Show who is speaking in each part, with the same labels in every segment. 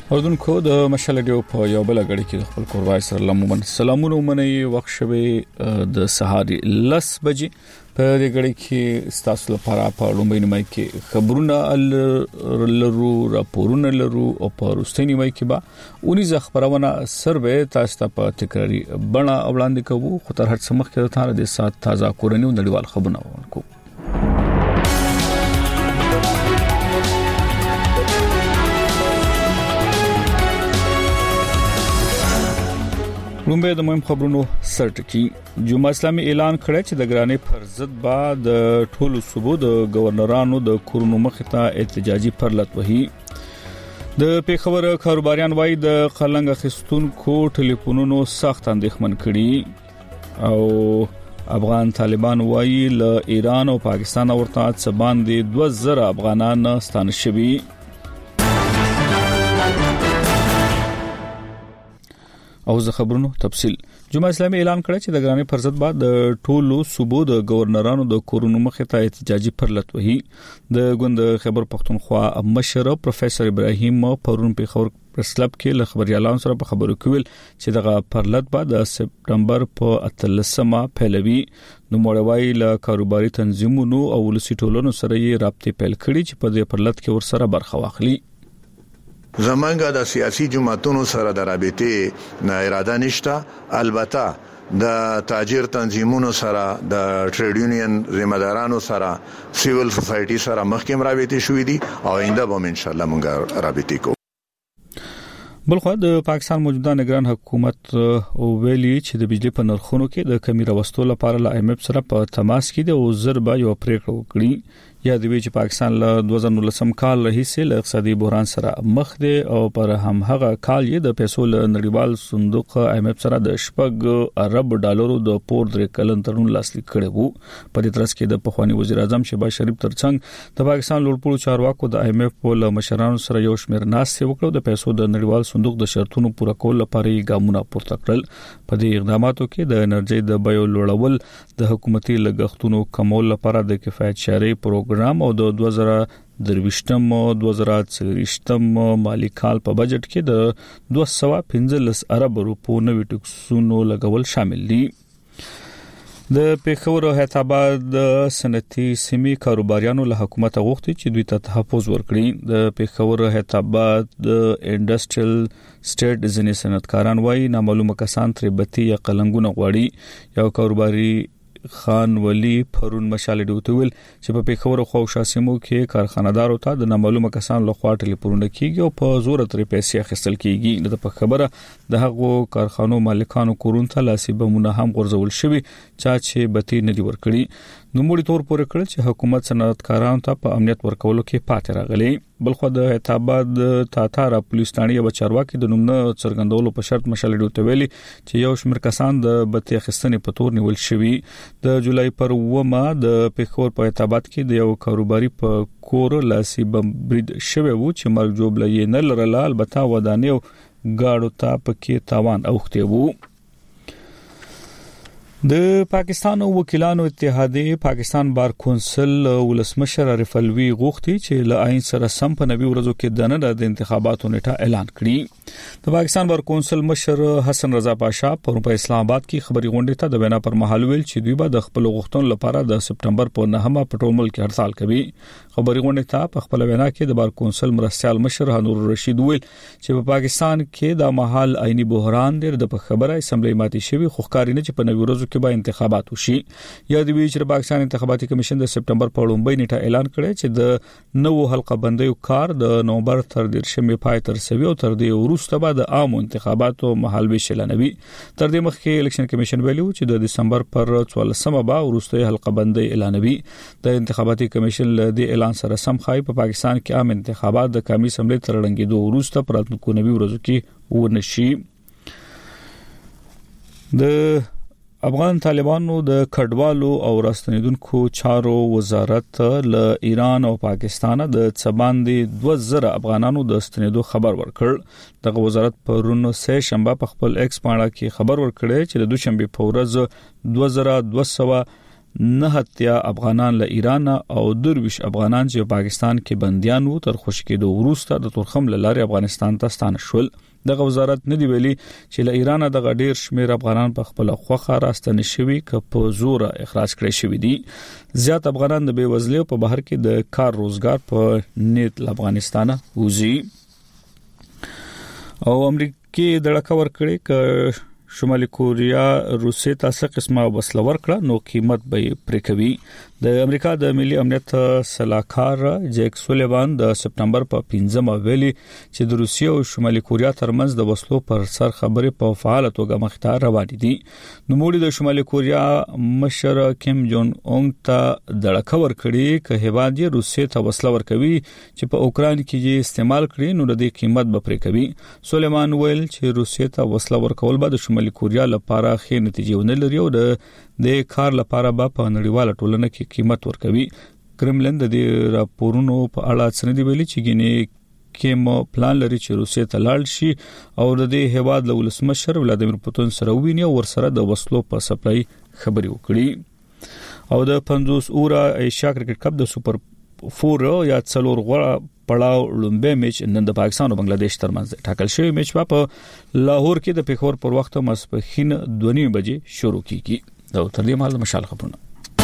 Speaker 1: اوردونکو د مشال ډیو په یو بل غړي کې خپل کوروای سره لمون سلامونه ومني وخت شوي د سهاري 10 بجې په دې غړي کې ستاسو لپاره په لومړی نیمه کې خبرونه لرو راپورونه لرو او په وروستۍ نیمه کې به اونې خبرونه سروې تاسو ته په تکراری بڼه وړاندې کوو خو تر هر څه مخکې ته د سات تازه کورنیو نړیوال خبرونه ورکو رومبه د مهم خبرونو سرټکی جمعه اسلامي اعلان کړی چې د ګرانې پر ضد بعد د ټولو صوبو د گورنرانو د کورونو مخته احتجاجي پرلط وهي د پیښور کاروباریان وای د قلنګ اخیستونکو ټلیفونونو سخت اندېښمن کړي او افغان طالبان وای له ایران او پاکستان ورته څه باندې 2000 افغانان ستانه شوي او زه خبرونو تفصيل جمعه اسلامي اعلان کړی چې د ګرانې پر ضد بعد د ټولو صوبو د گورنرانو د کورونو مخه ته احتجاجي پرلط وهي د غوند خبر پښتونخوا مشر پروفیسور ابراهیم پرون په خبر پرسلب کې له خبريالانو سره په خبرو کول چې دغه پرلط بعد د سپټمبر په 13مه پیلوي نو موړوي له کاروباري تنظیمونو او ولسی ټولونو سره یې رابطه پیل کړي چې په دې پرلط کې ورسره برخه واخلي
Speaker 2: زمونږ د سیاسي جماعتونو سره د رابطې نه اراده نشته البته د تاجر تنظیمونو سره د ټریډ یونین ذمہدارانو سره سیویل سوسایټي سره مخکې رابطې شوې دي او آینده به ان شاء الله مونږ رابطې کوو
Speaker 1: بلخو د پاکستان موجوده نگران حکومت او ویلي چې د بجلی په نرخونو کې د کمی راوستلو لپاره له IMF سره په تماس کې د وزربا یو پریکړه وکړي یا د وی چې پاکستان له 2019 کال راهیسې له اقتصادي بحران سره مخ دی او پر هم هغه کال یې د پیسو له نړیوال صندوق IMF سره د شپږ ارب ډالرو د پور درې کلن تړون لاسلیک کړی وو په دې ترڅ کې د پخوانی وزیر اعظم شهباز شریف ترڅنګ د پاکستان لوړپوړو چارواکو د IMF په له مشرانو سره یو شمېر ناستې وکړو د پیسو د نړیوال صندوق د شرطونو پوره کول لپاره ګامونه پورته کړل په دې اقداماتو کې د انرژي د بیو لوړول د حکومتي لګښتونو کمول لپاره د کفایت شاري پروګرام او د 2023م او 2024م مالی کال په بجټ کې د 215 ارب روپو نوي ټکسونو لګول شامل دي د پیښور هیتاباد د صنعتي سیمې کاروباریانو له حکومت غوښتي چې دوی ته تحفظ ورکړي د پیښور هیتاباد د انډستریل سټیټ ځینې صنعتکاران وایي نامعلومه کسان تر بتی یا قلنګونه غواړي یو کاروباري خان ولی پرون مشال ډیوتول چې په پیښور خو شاسمو کې کارخانه‌دارو ته د نامعلومه کسان له خوا ټلیفونونه کیږي او په زور تر پیسې اخیستل کیږي د په خبره د هغو کارخانو مالکانو کورون ته لاسبمونه هم غورځول شوی چې بتی نه دی ورکړي نو موږ تور پورې کړل چې حکومت صنعتکارانو ته په امنیت ورکولو کې پاتې راغلي بلخو د هیتاباد تاتارا پولیس ټاڼي او چارواکي د نومنه څرګندولو په شرط مشال ډیوتویلی چې یو شمېر کسان د بتی اخیستنې په تور نیول شوی د جولای پر 9 د پیښور په هیتاباد کې د یو کاروباري په کور لاسي بم برید شوی وو چې مرګ جوړلې نه لرله البته ودانیو گاړو ته پکې تاوان اوخته وو د پاکستان وکیلانو اتحادیه پاکستان بار کونسل ولسمشر عارف الوی غوښتي چې له عین سره سم په نوي ورځو کې د انتخاباتو نیټه اعلان کړي د پاکستان بار کونسل مشر حسن رضا پاشا په اسلام آباد کې خبري غونډه ته د وینا پر مهال ویل چې دوی به د خپل غوښتنو لپاره د سپټمبر په 9مه په ټول ملک هړتال کوي خبري غونډه ته په خپل وینا کې د بار کونسل مرستيال مشر هنور رشید ویل چې په پاکستان کې د مهال عیني بحران ډېر د خبره اسمبلی ماتي شوی خو ښکاري نه چې په نوي ورځو کې به انتخابات وشي یا د وی چې پاکستان انتخاباتي کمیشن د سپټمبر په لومړۍ نیټه اعلان کړی چې د نوو حلقه بندیو کار د نومبر تر 10مې پای تر سوي او تر دې وروسته به د عام انتخاباتو مهال ویش اعلانوي تر دې مخکې الیکشن کمیشن ویلو چې د دسمبر پر 14مه به وروسته حلقه بندي اعلانوي د انتخاباتي کمیشن له دې اعلان سره سم خای په پاکستان کې عام انتخابات د قومي اسمبلی تر لنګېدو وروسته پر راتلونکو نوي ورځو کې ونشي د افغان طالبانو د کډوالو او راستنیدونکو چارو وزارت له ایران او پاکستان د څباندې 2000 افغانانو د ستنیدو خبر ورکړ دغه وزارت پرون سه شنبه په خپل ایکس باندې کې خبر ورکړی چې د دوشنبه په ورځ 2200 9 افغانان له ایران او 23 افغانان چې پاکستان کې بنديان وو تر خوشی کېدو وروسته د تورخم لارې افغانستان ته ستانه شول. دغه وزارت ندی ویلي چې له ایران د غډیر شمیر افغانان په خپل خوخه راستنه شوي ک په زور اخراج کړي شوی دي. زیات افغانان د بیوزلۍ په بهر کې د کار روزګار په نیت افغانستان وځي. او امریکای دړه ور کړی ک شمالي کوریا روسي ته څه قسمه وسله ورکړه نو قیمت به پرې کوي. د امریکا د ملي امنیت سلاکار جیک سولیوان د سپتمبر په 15 ویلي چې د روسیې او شمالي کوریا ترمنځ د وسلو پر سر خبرې په فعال توګه مخته روانې دي. نو موږ د شمالي کوریا مشر کیم جون اونګ ته دړه ور کړی ک هیواد یې روسیې ته وسله ورکوي چې په اوکران کې یې استعمال کړي نو د قیمت به پرې کوي. سولیوان ویل چې روسیې ته وسله ورکول به د شمالي کوریا لپاره ښه نتیجې ونه لري او د کار لپاره به په نړیواله ټولنه کې قیمت ورکوي. کرملن د دې راپورونو په اړه څه نه دی ویلي چې ګینه کې پلان لري چې روسیې ته لاړ شي او د دې هیواد له ولسمشر ولادیمیر پوتین سره ویني او ورسره د وسلو په سپلای خبري وکړي. او د 50 اورا ایشیا کرکټ کپ د سوپر 4 یا څلور غوړه پړاو لومبه میچ نن د پاکستان او بنگلاديش ترمنځ ټاکل شوی میچ په لاهور کې د پیښور پر وخت ماسپښین 2:30 بجې شروع کیږي. دا تر دې مهال مشال خبرونه.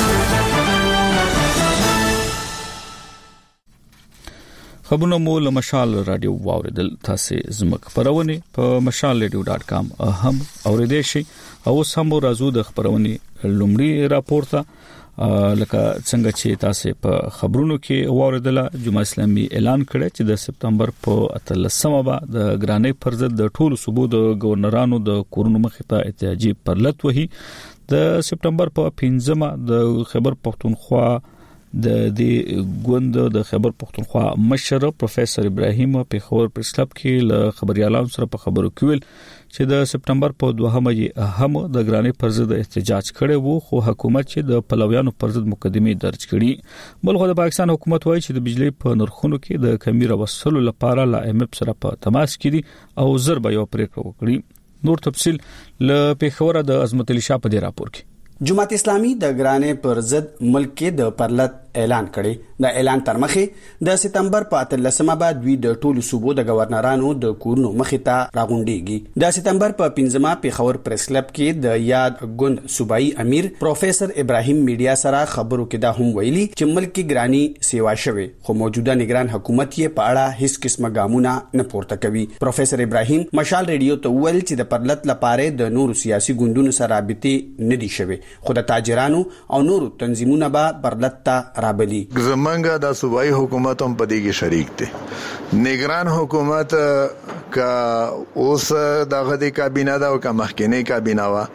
Speaker 1: خبرونه مو له مشال رادیو واوریدل. تاسو زموږ خبرونه په mashalradio.com هم اوریدئ شئ او سمو راځو د خبرونه لومړی راپورته لکه څنګه چې تاسو په خبرونو کې واوریدل. جمهوریت اسلامي اعلان کړی چې د سپتمبر په 13مه د ګرانۍ پر ضد د ټولو صوبو د گورنرانو د کورونو مخې ته احتجاجي پرلط وهي. د سپتمبر په 15مه د خیبر پختونخوا د دې ګوند د خیبر پختونخوا مشر پروفیسور ابراهیم پیښور پریس کلب کې له خبريالانو سره په خبرو کې ویل چې د سپتمبر په 2مه هم د ګرانۍ پر ضد احتجاج کړي وو خو حکومت چې د پلویانو پر ضد مقدمه درج کړي. بلخو د پاکستان حکومت وایي چې د بجلی په نرخونو کې د کمی راوستلو لپاره لا IMF سره په تماس کې دي او زر به یو پریکړه وکړي. نور تفصيل له پیښور د عظمت علي شاه په دې راپور کې.
Speaker 3: جماعت اسلامي د ګرانۍ پر ضد ملک کې د پرلط اعلان کړي. د اعلان تر مخه د سپتمبر په 13مه بعد دوی د ټولو صوبو د گورنرانو د کورونو مخې ته راغونډيږي. د سپتمبر په 15مه پیښور پریس کلب کې د یاد ګوند صوبایي امیر پروفیسور ابراهیم میډیا سره خبرو کې دا هم ویلي چې ملک کې ګرانۍ سیوا شوه خو موجوده نگران حکومت یې په اړه هیڅ قسمه ګامونه نه پورته کوي. پروفیسور ابراهیم مشال ریډیو ته ویل چې د پرلط لپاره د نورو سیاسي ګوندونو سره رابطه نه دي شوي خو د تاجرانو او نورو تنظیمونو به پرلط ته رابلی.
Speaker 2: زمونږ د صوبایي حکومت هم په دې کې شریک دي. نگران حکومت کا اوس دغه د کابینه دا او کا مخکنی کابینه وا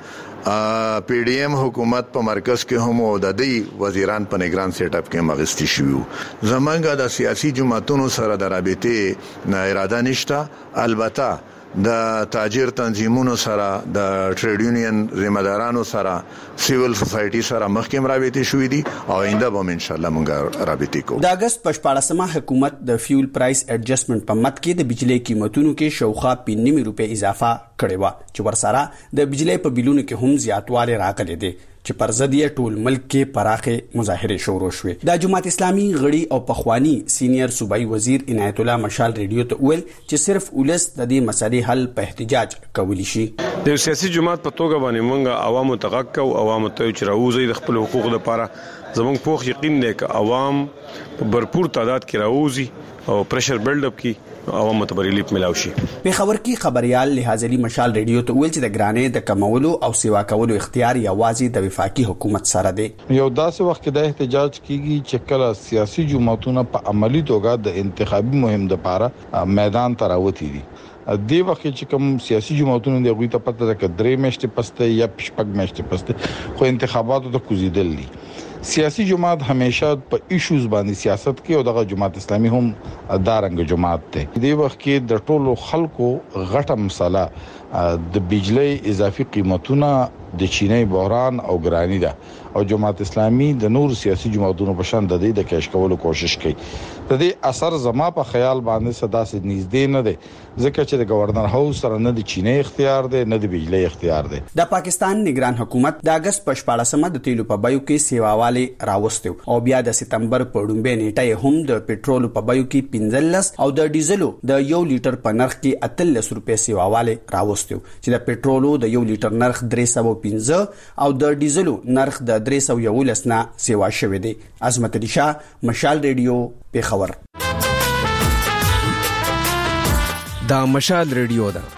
Speaker 2: PDM حکومت په مرکز کې هم او د دې وزیران په نگران سیټ اپ کې مغستی شوی. زمونږ د سیاسي جماعتونو سره د رابطې نه اراده نشته. البته د تاجر تنظیمونو سره د ټریډ یونین ذمہدارانو سره سیویل سوسایټي سره مخکې رابطې شوې دي او آینده به ان شاء الله موږ رابطې کوو.
Speaker 3: د اگست په 14مه حکومت د فیول پرایس ایڈجسټمنټ په مت کې د بجلی قیمتونو کې شاوخوا 95 روپے اضافه کړې و چې ورسره د بجلی په بیلونو کې هم زیاتوالی راغلی دی چې پر ضد یې ټول ملک کې پراخه مظاهره شروع شوې. د جماعت اسلامي غړي او پخوانی سینیئر صوبایي وزیر عنایت الله مشال ریډیو ته ویل چې صرف ولس د دې مسلې حل په احتجاج کولی شي.
Speaker 4: د سیاسي جماعت په توګه باندې موږ عوامو ته غږ کوو، عوامو ته چې راوځي د خپل حقوقو لپاره. زموږ پوخ یقین دی چې عوام په भरपूर تعداد کې راوځي او پریشر بلډ اپ کی عوامو ته ریلیف ملاوي شي.
Speaker 3: په خبر کې خبريال لحاظ علي مشال ریډیو ته ویل چې د ګرانۍ د کمولو او سیوا کولو اختیار یوازې د وفاقي حکومت سره دی.
Speaker 5: یو داسې وخت کې د احتجاج کیږي چې کله سیاسي جماعتونه په عملی توګه د انتخابي مهم لپاره میدان ته راوتی دي. دی وخت چې کوم سیاسي جماعتونه د غوي ته پته ده چې 3 میاشتې پسته یا 5 میاشتې پسته خو انتخاباتو ته کوزیدل دي. سیاسي جماعت همیشه په ایشوز باندې سیاست کوي او دغه جماعت اسلامي هم دارنګ جماعت ده. دی وخت کې د ټولو خلکو غټه مسله د بجلی اضافي قیمتونه د چینی بحران او ګرانی ده او جماعت اسلامي د نور سیاسي جماعتونو په شان د دې د کېش کولو کوشش کوي. د دې اثر زما په خیال باندې صدا سي نږدې نه ده ځکه چې د گورنر هاوس سره نه د چینی اختیار ده نه د بجلی اختیار ده.
Speaker 3: د پاکستان نگران حکومت د اگست په 14مه د تیلو په بایو کې سیواواله راوستو او بیا د سپتمبر په ډومبه نیټه هم د پېټرول په بایو کې 15 او د ډیزلو د 1 لیټر په نرخ کې 13 روپے سیواواله راوستو چې د پېټرولو د 1 لیټر نرخ 315 او د ډیزلو نرخ د 311 نه سیوا شوې دي. عظمت علي شاه، مشال ریډیو، پیښور.
Speaker 6: دا مشال ریډیو ده.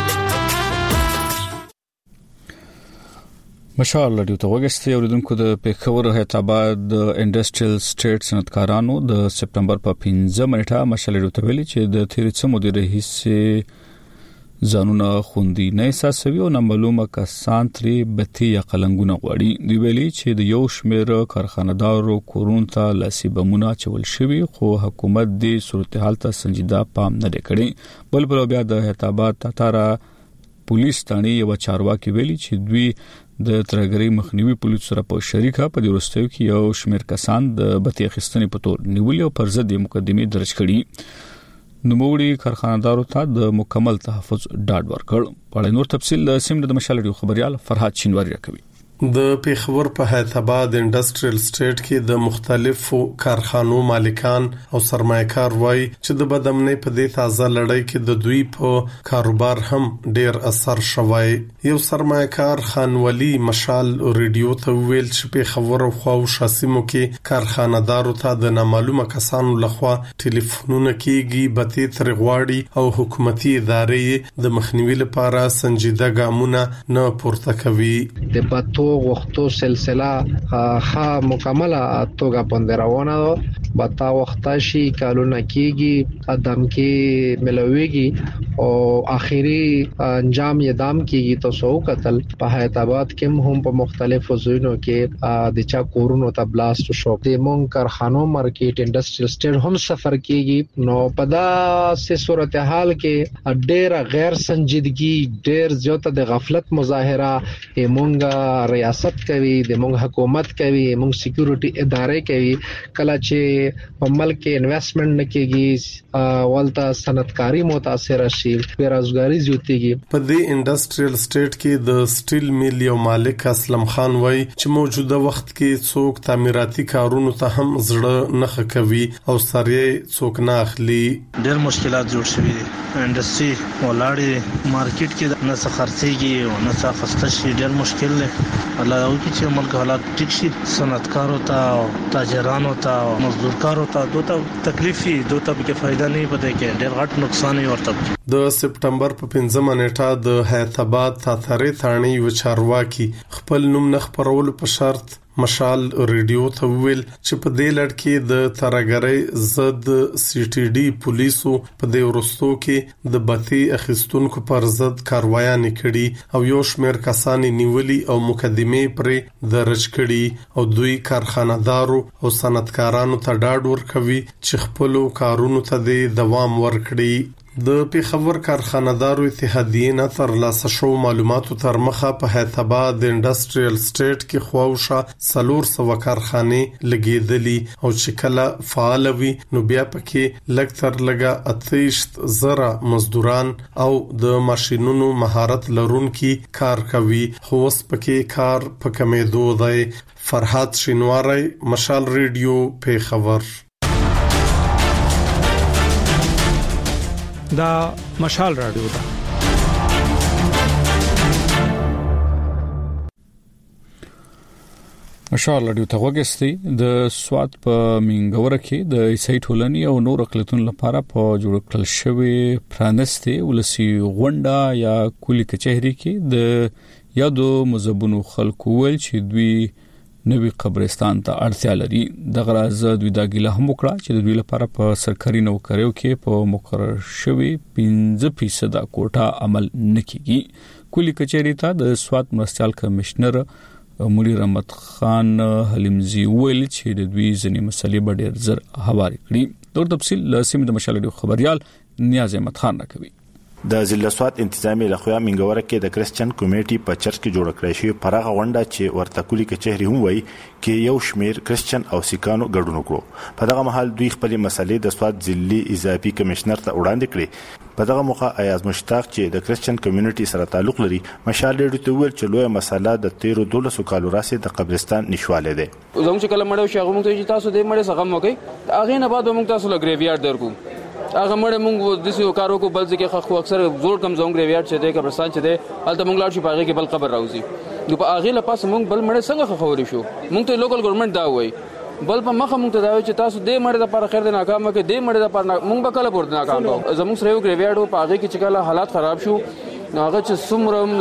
Speaker 1: مشال ریډیو ته وګورئ اوریدونکو د پیښور هیتاباد د انډستریل سټیټ صنعتکارانو د سپتمبر په 15 نیټه مشال ریډیو ته ویلي چې د تیر څو مودې راهیسې ځانونه خوندي نه احساسوي او نامعلومه کسان ترې بتی یا قلنګونه غواړي. دوی ویلي چې د یو شمېر کارخانه‌دارو کورونو ته لاسي بمونه چول شوي خو حکومت دې صورتحال ته سنجیده پام نه کړی. بل بیا د هیتاباد تاتارا پولیس ثاني یو چارواکي ویلي چې دوی د ترګری مخنیوي پولیس سره په شریکه په وروستیو کې یو شمېر کسان د بتی اخیستنې په تور نیولي او پر ضد مقدمه درج کړي. نوموړي کارخانه‌دارو ته د مکمل تحفظ ډاډ ورکړ. په اړه نور تفصیل د سیمه د مشال ریډیو خبريال فرحات شینواری راکوي.
Speaker 7: د پیښور په هیتاباد انډستریل سټیټ کې د مختلفو کارخانو مالکان او سرمایه‌کار وایي چې د بدامنۍ په دې تازه لړۍ کې د دوی په کاروبار هم ډیر اثر شوی. یو سرمایه‌کار خانولی مشال ریډیو ته ویل چې پیښور او خو شاسمو کې کارخانه‌دارو ته د نامعلومه کسانو لخوا ټلیفونونه کیږي بتی ترغواړي او حکومتي ادارې د مخنیوي لپاره سنجیده ګامونه نه پورته کوي.
Speaker 8: د باتو وختو سلسله ها مکمله توګه باندې روانه ده. بتا وخت شي کالونه کیږي ادم کې ملويږي او اخیری انجام یې دام کیږي. تاسو قتل په هیتاباد کې هم په مختلفو ځایونو کې د چا کورونو ته بلاست شو. د مون کارخانو مارکیټ انډستریل سټیټ هم سفر کیږي. نو په داسې صورتحال کې ډېر غیر سنجیدګي ډېر زیاته د غفلت مظاهره مونږه ریاست کوي د مونږ حکومت کوي مونږ سکیورټي ادارې کوي. کله چې په ملک کې انویسټمنټ نکېږي ولته صنعتکاری متاثر شي بیروزګاری زیاتېږي.
Speaker 7: په دې انډستریل سټیټ کې د سټیل میل یو مالک اسلم خان وایي چې موجوده وخت کې څوک تعمیراتي کارونو ته هم زړه نه کوي او سره څوک نه اخلي.
Speaker 9: ډېر مشکلات جوړ شوي دي. انډستری ولاړې مارکیټ کې نه څه خرڅېږي او نه څه خسته شي. ډېر مشکل دی. الله او چې ملک حالات ټیک شي صنعتکارو ته تاجرانو ته مزدورکارو ته دوته تکلیف شي دوته به فائدہ نه پته کې ډېر غټ نقصان یې ورته.
Speaker 7: د سپتمبر په 15 نیټه د هیتاباد تاتاري ثاني و چارواکي خپل نوم نه خبرول په شرط مشال ریډیو ته ویل چې په دې لړ کې د ترګری زد سی ټي ډي پولیسو په دې ورستو کې د بتی اخیستونکو پر ضد کاروایي کړي او یو شمېر کسان نیولي او مقدمه پرې درج کړي او دوی کارخانه‌دارو او صنعتکارانو ته ډاډ ورکوي چې خپل کارونو ته دوام ورکړي. د پیښور کارخانه‌دارو اتحادیې نه تر لاسه شو معلوماتو تر مخه په هیتاباد انډستریل سټیټ کې خواوشه 400 کارخانه لګیدلي او چې کله فعال وي نو بیا پکې لږ تر لږه 28,000 مزدوران او د ماشينونو مهارت لرونکي کار کوي. خو اوس پکې کار په کمیدو دی. فرحات شینواری، مشال ریډیو، پیښور.
Speaker 10: دا مشال رادیو ده.
Speaker 1: مشال رادیو ته وګورئ. د سواد په منګور کې د عیسائی ټولنې او نور اقلیتونو لپاره په جوړ کړل شوی پرانستي ولسی غونډه یا کلی کچهري کې د یادو مذهبونو خلکو ول چې دوی نوی قبرستان ته اړتیا لري. د غراز دوی دا ګیله هم وکړه چې د دوی لپاره په سرکاري نوکریو کې په مقرر شوی 15% کوټه عمل نکېږي. کلی کچهری ته د سواد مرستيال کمشنر مولوی رحمت خان حلیمزی ویل چې د دوی ځینې مسلې ډېر زر هواري کړي. د تفصیل لاسیم د مشال ریډیو خبريال نیاز احمد خان راکوي.
Speaker 11: د ضلع سوات انتظامی لخوا منګوره کې د کریسچن کمیټي په چرچ کې جوړ کړی شوی پراغه غونډه چې ورته کلی کچهري هم وای کې یو شمیر کریسچن او سیکانو ګډون وکړو. په دغه مهال دوی خپل مسلې د سوات ضلعي اضافي کمشنر ته وړاندې کړې. په دغه موخه ایاز مشتاق چې د کریسچن کمیونټي سره تعلق لري مشال ډېر ته ویل چې لوی مسله د 13 کالو راسي د قبرستان نشواله ده.
Speaker 12: زموږ چې کله مړ شو هغه موږ ته تاسو دې مړ څنګه موکي هغه نه بعد موږ تاسو له ګریویارډ درکو هغه مړ موږ د سیو کارو کو بل ځکه خو اکثر زور کم زوم ګریویارډ چې ده قبرستان چې ده هلته موږ لاړ شو پاغه کې بل قبر راوځي نو په هغه لپاره موږ بل مړ څنګه خوري شو موږ ته لوکل ګورنمنت دا وای بل په مخه موږ ته دا چې تاسو دې مړ د پر خیر د ناکام کې دې مړ د پر موږ به کله پورته ناکام کوو. زموږ سره یو ګریویارډ په هغه کې چې کله حالات خراب شو هغه چې څومره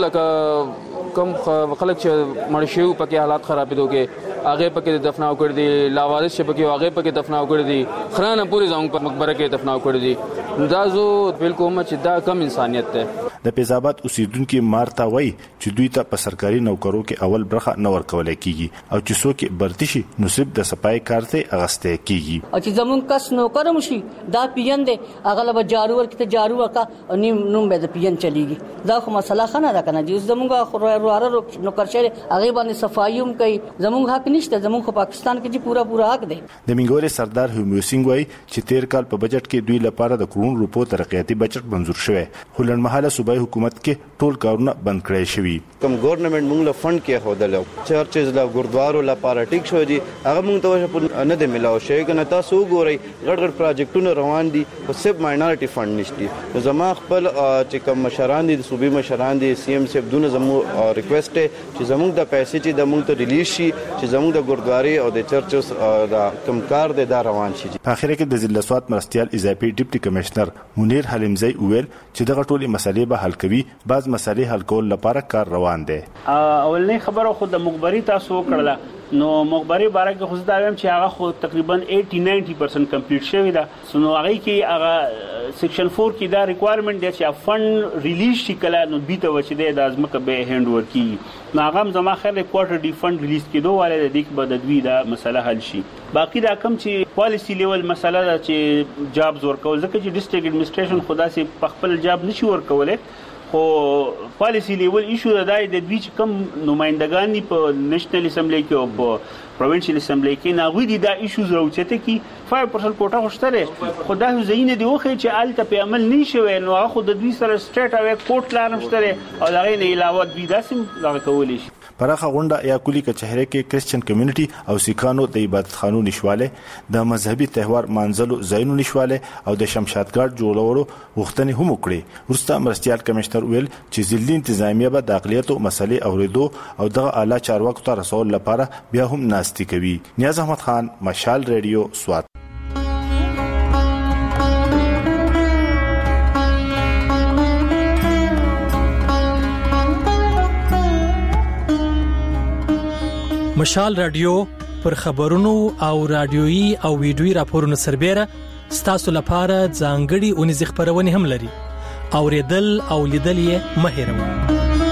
Speaker 12: لکه کم خلک چې مړ شو پکې حالات خرابېدو کې هغه پکې دفناو کړی دي لاوارث چې پکې هغه پکې دفناو کړی دي خرانه پوری ځاون په مقبره کې دفناو کړی دي. دا زو بالکل چې دا کم انسانيت ده.
Speaker 11: د پیزاباد اوسیدونکو مارتا وای چې دوی ته په سرکاري نوکرو کې اول برخه نه ورکول کیږي او چې څوک برتی شي نصیب د صفای کار ته اغسته کیږي
Speaker 13: او چې زمون کس نوکر مشي دا پیجن دی هغه له جارو ورکته جارو وکا نیم نوم به د پیجن چلیږي دا خو مسله خنه ده کنه چې زمونږه خو نوکر شه هغه باندې صفایوم کوي زمونږ حق نشته زمونږ خو پاکستان کې چې پورا حق دی.
Speaker 11: د منګوري سردار هومیو سینګ وای چې 13 کال په بجټ کې دوی لپاره د کروڑ روپو ترقیاتي بجټ منزور شوی خو لنډمهاله صوبایي حکومت کې ټول کارونه بند کړی شوی.
Speaker 14: کوم ګورنمنت موږ له فند کې خودلو چرچز لا ګردوارو لپاره ټیک شو دي هغه موږ ته نه دی ملاو شي کنه تاسو ګورئ غړ پروجیکټونه روان دي او سب ماینورټي فند نشته. زما خپل چې کوم مشران دي صوبي مشران دي سی ام سیب دونه زمو ریکوست چې زموږ د پیسې چې د موږ ته ریلیز شي چې زموږ د ګردواري او د چرچز د کم کار د روان شي.
Speaker 11: په اخر کې د ضلع سوات مرستيال اضافي ډیپټي کمشنر منیر حلیمزی ویل چې دغه ټولې مسلې به حل کوي بعض مسلې حل کول لپاره کار روان دي.
Speaker 15: اولنې خبره خو د مخبري تاسو کړله نو مخبري باره کې خو دا ویم چې هغه خو تقریبا 80-90% کمپلیټ شوی دا نو هغه کې هغه سیکشن 4 کې دا ریکوایرمنت دی چې فند ریلیز شي کله نو بیت وچ دی د ازمکه به هند ورکی نو هغه زما خیر کوارټر دی فند ریلیز کېدو والے د دې په د دوی دا مسله حل شي. باقی دا کم چې پالیسی لیول مسله دا چې جابز ورکول ځکه چې ډیسټریکټ اډمنسټریشن خدا سي خپل جاب نشي ورکوله خو پالیسی لیول ایشو د دوی چې کم نمائندگان دي په نېشنل اسمبلی کې او په پروینشل اسمبلی کې ناغوی دي دا ایشوز راوچته کی 5% کوټه خوشتره خدا زین دی وخه چې الته په عمل نشوي نو هغه خود دوی سره سټریټ اوی کوټ لارم شته او هغه نه علاوه دوی داسم لغه کولی شي.
Speaker 11: پراخه غونډه یا کلی کچهره کې کریسچن کمیونټي او سیکانو د عبادت خانو نشواله د مذهبي تهوار مانځلو زینو نشواله او د شمشادګارد جوړولو غوښتنې هم وکړي. ورسته مرستيال کمشنر ویل چې ضلعي انتظامیه به د اقلیتو مسلې اوریدو او دغه اعلی چارواکو ته رسول لپاره بیا هم ناستی کوي. نیاز احمد خان مشال ریډیو سوات.
Speaker 10: مشال رادیو پر خبرونو او رادیويي او ویډیويي راپورونو سربېره ستاسو لپاره ځانګړي اونیز خبرونه هم لري. اوریدل او لیدل یې مه هېروئ.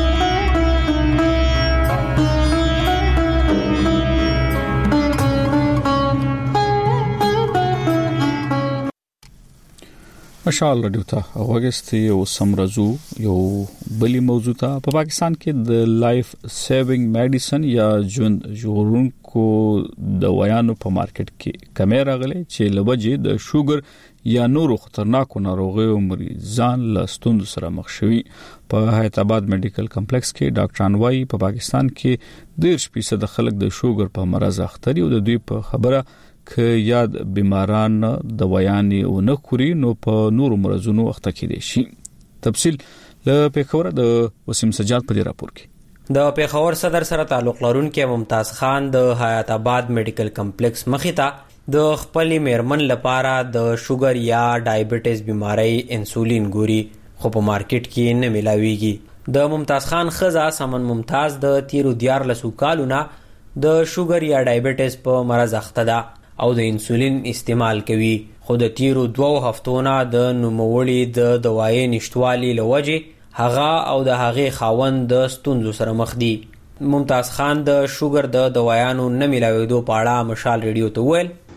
Speaker 1: مشال رادیو ته وګورئ یو سمرزو یو بلی موضوع ته په پاکستان کې د لایف سیوینګ میډیسن یا ژوند ژغورونکو دوايانو په مارکیټ کې کمی راغلي چې لوجه د شوګر یا نورو خطرناکو ناروغیو مریضان له ستونزو سره مخ شوي. په حیات آباد میډیکل کمپلیکس کې ډاکټران وايي په پاکستان کې 10% خلک د شوګر په مرز اخته دي او د دوی په خبره که یاد بیماران دوايانې او نه خوري نو په نورو مرزونو اخته کېدي شي. تفصیل له پیښور د وسیم سجاد په راپور کې.
Speaker 16: د پیښور صدر سره تعلق لرونکي ممتاز خان د حیات آباد میډیکل کمپلیکس مخیتا د خپل میرمن لپاره د شوګر یا ډایبټیز بیماری انسولین ګوري خو په مارکیټ کې نه ملاويږي. د ممتاز خان خزا سمن ممتاز د 13 کالونه د شوګر یا ډایبټیز په مرز اخته ده او د انسولین استعمال کوي خو د 2 هفتونه د نوموړي د دوايي نشټوالي لوجه هغه او د هغه خاوند د ستونزو سره مخ دي. ممتاز خان د شوګر د دوايانو نه ملاوېدو په اړه مشال ریډیو ته ویل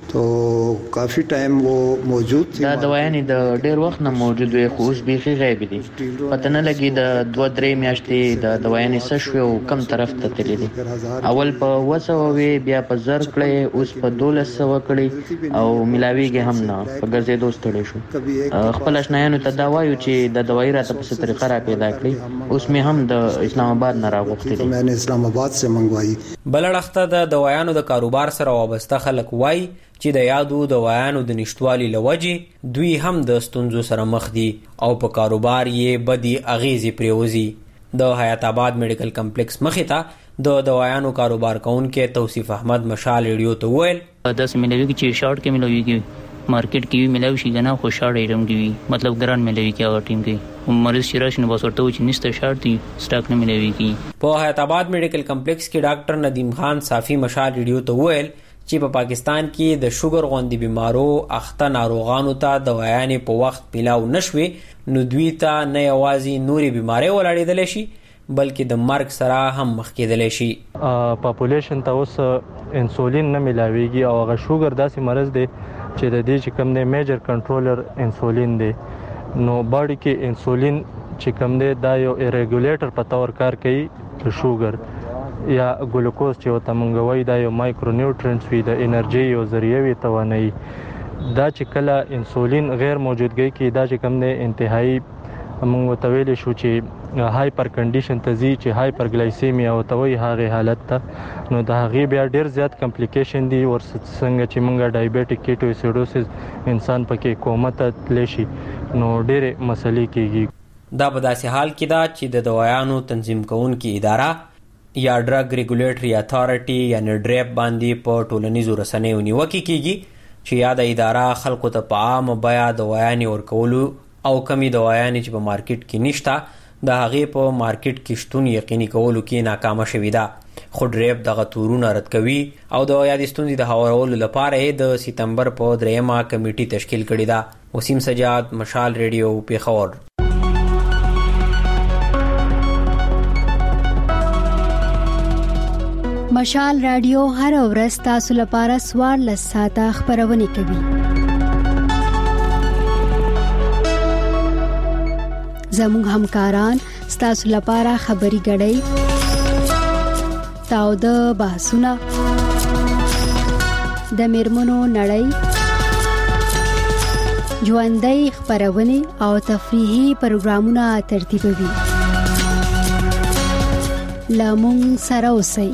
Speaker 17: तो काफी टाइम वो मौजूद थी.
Speaker 18: دا دوايانې د ډېر وخت نه موجود وي خو اوس بیخي غیب دي. پته نه لګي د 2-3 میاشتې د دوايانې څه شوې او کم طرف ته تللی دي. اول په 200 وي بیا په 1000 کړې اوس په 1200 کړې او ملاویږي هم نه په ګرځېدو ستړي شو. خپل آشنایانو ته دا وایو چې د دوايي راته په څه طریقه را پیدا کړي. اوس مې هم د اسلام آباد نه راغوښتې دي.
Speaker 17: میں نے اسلام آباد سے منگوائی.
Speaker 16: بلړخته د دوايانو د کاروبار سره وابسته خلک وایي چې د یادو دوايانو د نشټوالي لوجې دوی هم د ستونزو سره مخ دي او په کاروبار یې بدی اغیزې پریوزي. د حیات آباد میډیکل کمپلیکس مخې ته د دوايانو کاروبار کوونکي توصیف احمد مشال ریډیو ته ویل
Speaker 19: داس ملوي چې شارټ کې ملوي کې مارکیټ کې ملوي شي کنه خو شارټ ایرم کې مطلب ګران ملوي کې هغه ټیم کې مریض شراش نه وسورته و چې نشته شارټ دی سٹاک نه ملوي کې.
Speaker 16: په حیات آباد میډیکل کمپلیکس کې ډاکټر ندیم خان صافی مشال ریډیو ته ویل چې په پاکستان کې د شوګر غوندي بیمارو اخته ناروغانو ته دوايانې په وخت پیلاو نشوي نو دوی ته نه یوازې نوري بیماری ولاړېدل شي بلکې د مرګ سره هم مخ کېدل شي.
Speaker 20: پاپولیشن ته اوس انسولین نه ملاويږي او هغه شوګر داسې مرض دی چې د دې چې کوم دی میجر کنټرولر انسولین دی نو باډي کې انسولین چې کوم دی دا یو ریګولیټر په تور کار کوي د شوګر یا ګلوکوز چې وته مونږ وایي دا یو مایکرو نیوټرینټس وي د انرژي یو ذریعہ وي توانایي دا چې کله انسولین غیر موجودګي کې دا چې کوم دی انتهایی مونږ وتویل شو چې هایپر کنډیشن ته زی چې هایپر گلایسیمیا او توي هغه حالت ته نو دا هغه بیا ډیر زیات کمپلیکیشن دي ورڅنګه چې مونږه ډایبټیک کیټوسیډوسس انسان پکې کومه ته تلشي نو ډېر مسلې کېږي.
Speaker 16: دا په داسې حال کې دا چې د دوايانو تنظیم کوونکې اداره یا ډرګ ریګولیټری اتھارټي یا ډریپ باندې په ټولنیزو رسنیو نیوکه کیږي چې یا د اداره خلکو ته په عام بیا دوايانې ورکولو او کمی دوايانې چې په مارکیټ کې نشته د هغې په مارکیټ کې شتون یقیني کولو کې ناکامه شوې ده. خو ډریپ دغه تورونه رد کوي او د یادې ستونزې د هوارولو لپاره د سپتمبر په 3 کمیټي تشکیل کړې ده. وسیم سجاد مشال ریډیو پیښور.
Speaker 21: مشال رادیو هر ورځ تاسو لپاره 14 ساعته خبرونه کوي. زموږ همکاران تاسو لپاره خبري غړي تاو د بحثونه د میرمنو نړۍ ژوندۍ خبرونه او تفریحي پروګرامونه ترتیبوي. لامون سره اوسئ.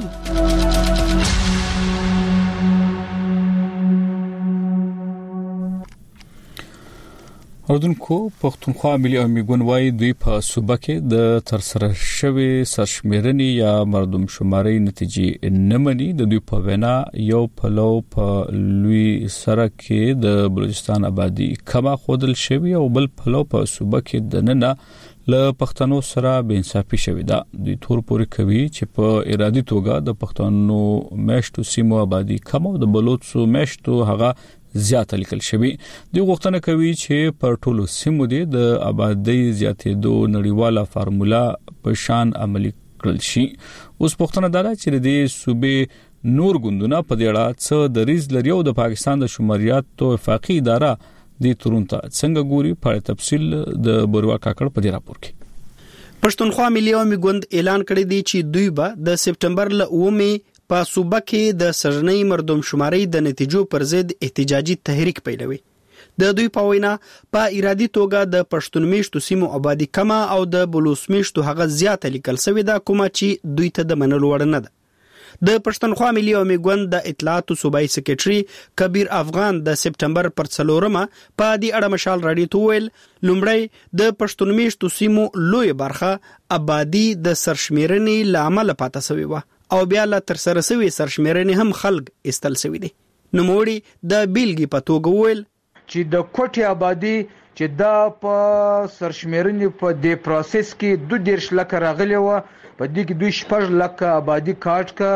Speaker 1: اردوونکو پښتونخوا ملي اميګون وايي دوی په صوبه کې د ترسره شوی سرشمیرنې یا مردم شماري نتیجې نه مني. د دوی په وینا یو پلو په لوی سره کې د بلوچستان آبادی کما خودل شوی او بل پلو په صوبه کې د ننه ل پښتنو سره بے انصافي شوې ده. دوی تور پوري کوي چې په ارادي توګه د پښتنو مشتو سیمو آبادی کم او د بلوچستو مشتو هغه زیات لیکل شوی. دوی غوښتنه کوي چې پر ټولو سیمو د آبادی زیاتېدو نړیواله فارمولا په شان عملي کړل شي. اوس پښتنه دارا چې د صوبې نور ګوندونه په دې اړه څه دریز لري او د پاکستان د شماریاتو وفاقي اداره د تورونته څنګه ګوري په تفصیل د بوروا کاکړ په دې راپور کې.
Speaker 3: پښتونخوا ملي اميګوند اعلان کړی دی چې دوی به د سپټمبر ل 9 په صوبه کې د سرنۍ مردم شماري د نتیجو پر ضد احتجاجي تحریک پیلوي. د دوی په وینا په ارادي توګه د پښتون میشتو سیمو آبادی کما او د بلوچ میشتو هغه زیات لیکل شوی دا کومه چې دوی ته د منلو وړ نه ده. د پښتونخوا ملي اميګوند د اطلاعات صوبایي سکریټري کبیر افغان د سپټمبر پر 4 په دې اړه مشال راډیو ته ویل لومړی د پښتون میشتو سیمو لوی برخه آبادی د سرشمیرنې لامل پاتې شوی و او بیا لا تر سره سوي سرشمیرنې هم خلق استل سوي دي. نوموړي د بیلګې په توګه ویل
Speaker 22: چې د کوټي آبادی چې دا په سرشمیرنې په دې پروسس کې 2.5 لک راغلی و په دې کې 2.5 لک آبادی کارت کا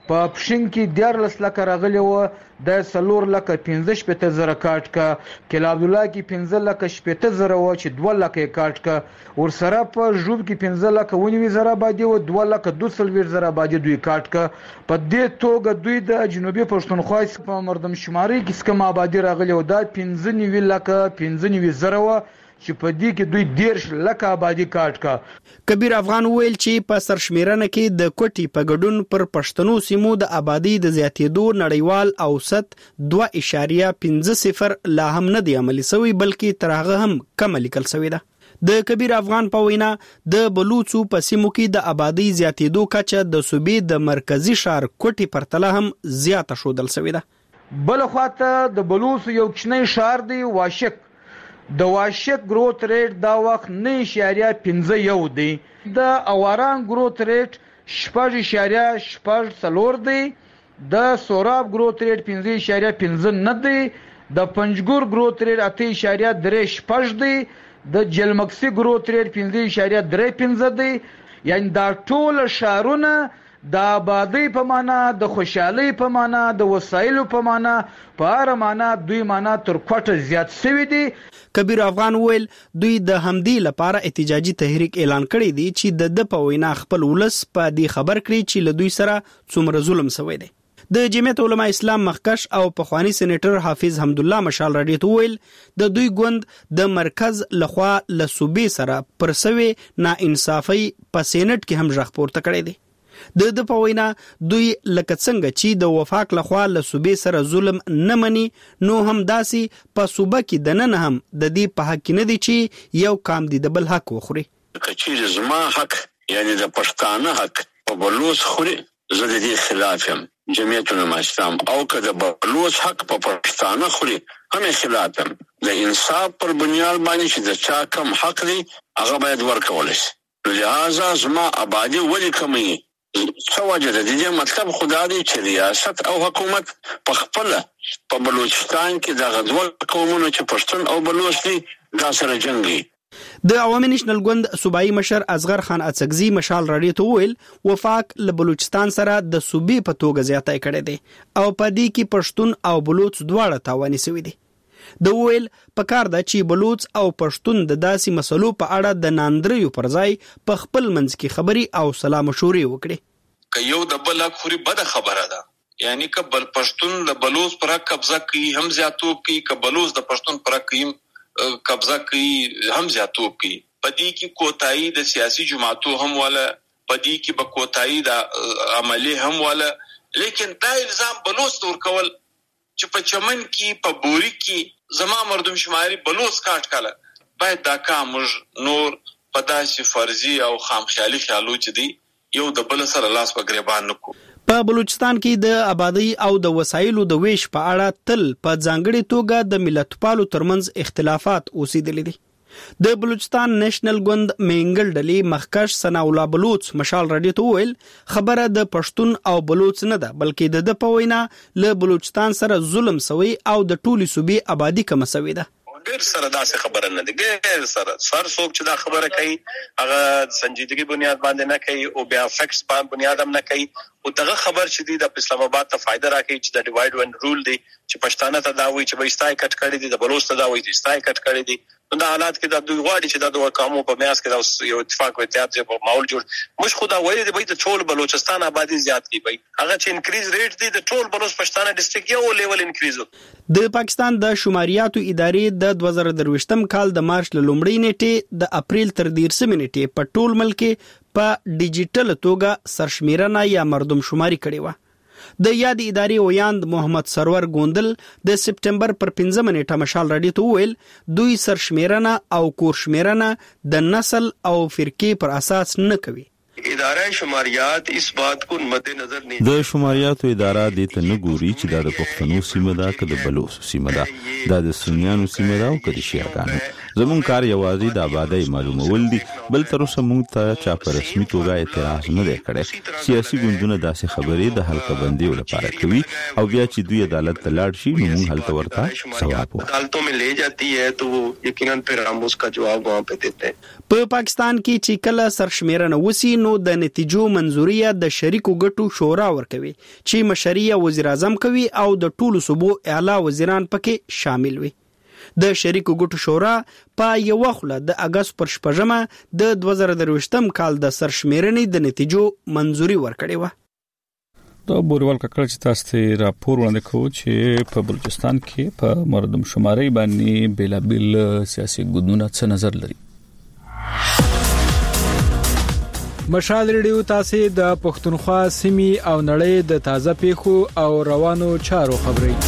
Speaker 22: په پښین کې 14 لک راغلی و د 4 لک 15 زره کاټ کا کلا عبد الله کې 15 لک 15 زره و چې 2 لک کاټ کا ور سره په ژوب کې 15 لک 19 زره باندې و 2 لک 200 زره باندې دوی کاټ کا په دې توګه دوی د جنوبي پښتونخوا په مردم شماري کې څخه آبادی راغلی و دا 15 لک 15 زره و چې په دې کې دوی 10 لک آبادی کاټ کا.
Speaker 3: کبیر افغان ویل چې په سرشمیرنه کې د کوټي په ګډون پر پښتنو سیمو د آبادی د زیاتېدو نړیوال اوسط 2.50 لا هم نه دی عملي شوی بلکې تر هغه هم کم لیکل شوی ده. د کبیر افغان په وینا د بلوڅو په سیمو کې د آبادی زیاتېدو کچه د صوبې د مرکزی ښار کوټي پرتله هم زیاته شودل شوی ده.
Speaker 22: بل خواته د بلوڅ یو کوچنی ښار دی واشک د واشک گروث ریټ دا وخت 9.51 دی د اواران گروث ریټ 6.4 دی د سوراب گروث ریټ 5.5 نه دی د پنجګور گروث ریټ 8.35 دی د جلمکسي گروث ریټ 5.35 دی یعنی دا ټول شهرونه د آبادی په معنا د خوشحالي په معنا د وسایلو په معنا په هر معنا دوی معنا تر کوټه زیات شوی دی.
Speaker 3: کبیر افغان ویل دوی د همدی لپاره احتجاجي تحریک اعلان کړی دی چې د په وینا خپل ولس په دې خبر کړي چې له دوی سره څومره ظلم شوی دی. د جمعیت علماء اسلام مخکش او پخوانی سېنیټر حافظ حمد الله مشال رادیو ته ویل د دوی ګوند د مرکز لخوا له صوبې سره پر سوي ناانصافي په سېنات کې هم ژغ پورته کړی دی. د پوینا دوی لکه څنګه چې د وفاق لخوا له صوبې سره ظلم نه مني نو هم داسي په صوبه کې د نن هم د دې په حق نه دي چې یو کام دي د بل حق وخوري.
Speaker 2: کچې زما حق یعنی د پښتانه حق په بلوڅ خوري زه د دې خلاف یم جمعیت علماء اسلام او که د بلوڅ حق په پښتانه خوري هم خلاف یم. د انصاف پر بنیاد باندې چې د چا کم حق دی هغه باید ورکول شي. لہذا زما آبادی ولې کمی څه وجه ده؟ د دې مطلب خدا دی چې ریاست او حکومت په خپل په بلوچستان کې دغه دوه قومونو چې پښتون او بلوچ دي دا سره جنګي.
Speaker 3: د عوامي نېشنل ګوند صوبایي مشر اصغر خان اڅکزي مشال رادیو ته ویل وفاق له بلوچستان سره د صوبې په توګه زیاتای کړی دی او په دې کې پښتون او بلوچ دواړه تاواني شوي دي. د ویل پکار ده چې بلوچ او پښتون د داسې مسلو په اړه د ناندریو پر ځای په خپل منځ کې خبري او سلا مشورې وکړي.
Speaker 4: که یو د بل خوري بده خبره ده یعنی که بل پښتون د بلوچ پر قبضه کوي هم زیاتوب کوي که بلوچ د پښتون پر قبضه کوي هم زیاتوب کوي. پدې کې کوتاهي د سیاسي جماعتو هم ولا پدې کې به کوتاهي د عملی هم ولا لیکن دا الزام بلوچ تور کول چې په چمن کې په بوري کې زما مردم شماري بلوچ کاټ کاله باید دا کامج نور پداسي فرضي او خامخیالي خیالو چې دی یو د بل سره لاس په گریبان نکو.
Speaker 3: په بلوچستان کې د آبادی او د وسایلو د ویش په اړه تل په ځانګړي توګه د ملتپالو ترمنځ اختلافات اوسېدلي دي. د بلوچستان نېشنل ګوند مینګل ډلې مخکش ثنا الله بلوچ مشال رادیو ته ویل خبره د پښتون او بلوچ نه ده بلکې د په وینا له بلوچستان سره ظلم شوی او د ټولي صوبې آبادی کم شوی ده.
Speaker 4: ډېر سره داسې خبره نه ده ډېر سره سر څوک چې دا خبره کوي هغه سنجیدګي بنیاد باندې نه کوي او بیا فیکټس باندې بنیاد هم نه کوي او دغه خبر چې دی د اسلام آباد ته فائدہ راکړي چې د ډیوایډ اند رول دی چې پښتانه ته دا وایي چې به استای کټ کړي دي د بلوچ ته دا وایي چې استای کټ کړي دي. نو دا حالات کې د دوی غواړي چې د دوه قومو په میاس کې دا یو اتفاق او اتحاد په ماحول جوړ مش خدا وایي دی د ټول بلوچستان آبادی زیات کی وي هغه چې انکریز ریټ دی د ټول بلوچ پښتانه ډیسټریکټ یو لیول انکریز.
Speaker 3: د پاکستان د شماریاتو ادارې د 2023 کال د مارچ لومړۍ نیټه د اپریل تر 13 نیټه په ټول ملک په ډیجیټل توګه سرشمیرنه یا مردم شماري کړې و. د یاد ادارې ویاند محمد سرور ګوندل د سپټمبر پر 15 نیټه مشال رادیو ته ویل دوی سرشمیرنه او کورشمیرنه د نسل او فرقې پر اساس نه کوي.
Speaker 4: اداره شماریات اس بات کو مد نظر نه
Speaker 23: د شماریاتو اداره د ته نه ګوري چې دا د پښتنو سیمه ده که د بلوچ سیمه ده دا د سنیانو سیمه ده او که د شیعاګانو زمون کار یوازې د آبادی معلومول دي، بل تر اوسه موږ ته چا په رسمي توګه اعتراض نه دی کړی. سیاسي ګوندونه داسې خبرې د حلقه بندیو لپاره کوي او بیا چې دوی عدالت ته لاړ شي نو موږ هلته ورته ثواب وایو.
Speaker 5: عدالتوں میں لے جاتی ہے تو وہ یقیناً پھر ہم اس کا جواب وہاں پہ دیتے ہیں.
Speaker 3: په پاکستان کې چې کله سرشمیرنه وسی نو د نتیجو منزوریه د شریکو ګټو شورا ورکوي چې مشري وزیر اعظم کوي او د ټولو صوبو اعلی وزیران پکې شامل وي. د شریکو ګټو شورا په یو خله د اگست پر 14مه د 2023م کال د سرشمیرنې د نتیجو منزوري ورکړې و.
Speaker 1: د بوروال ککړ چې تاسو ته راپور وړاندې کوو چې په بلوچستان کې په مردم شماري باندې بیلابل سیاسي ګوندونه څه نظر لري.
Speaker 22: مشال ریډیو تاسو د پښتونخوا سیمې او نړۍ د تازه پیښو او روانو چارو خبري.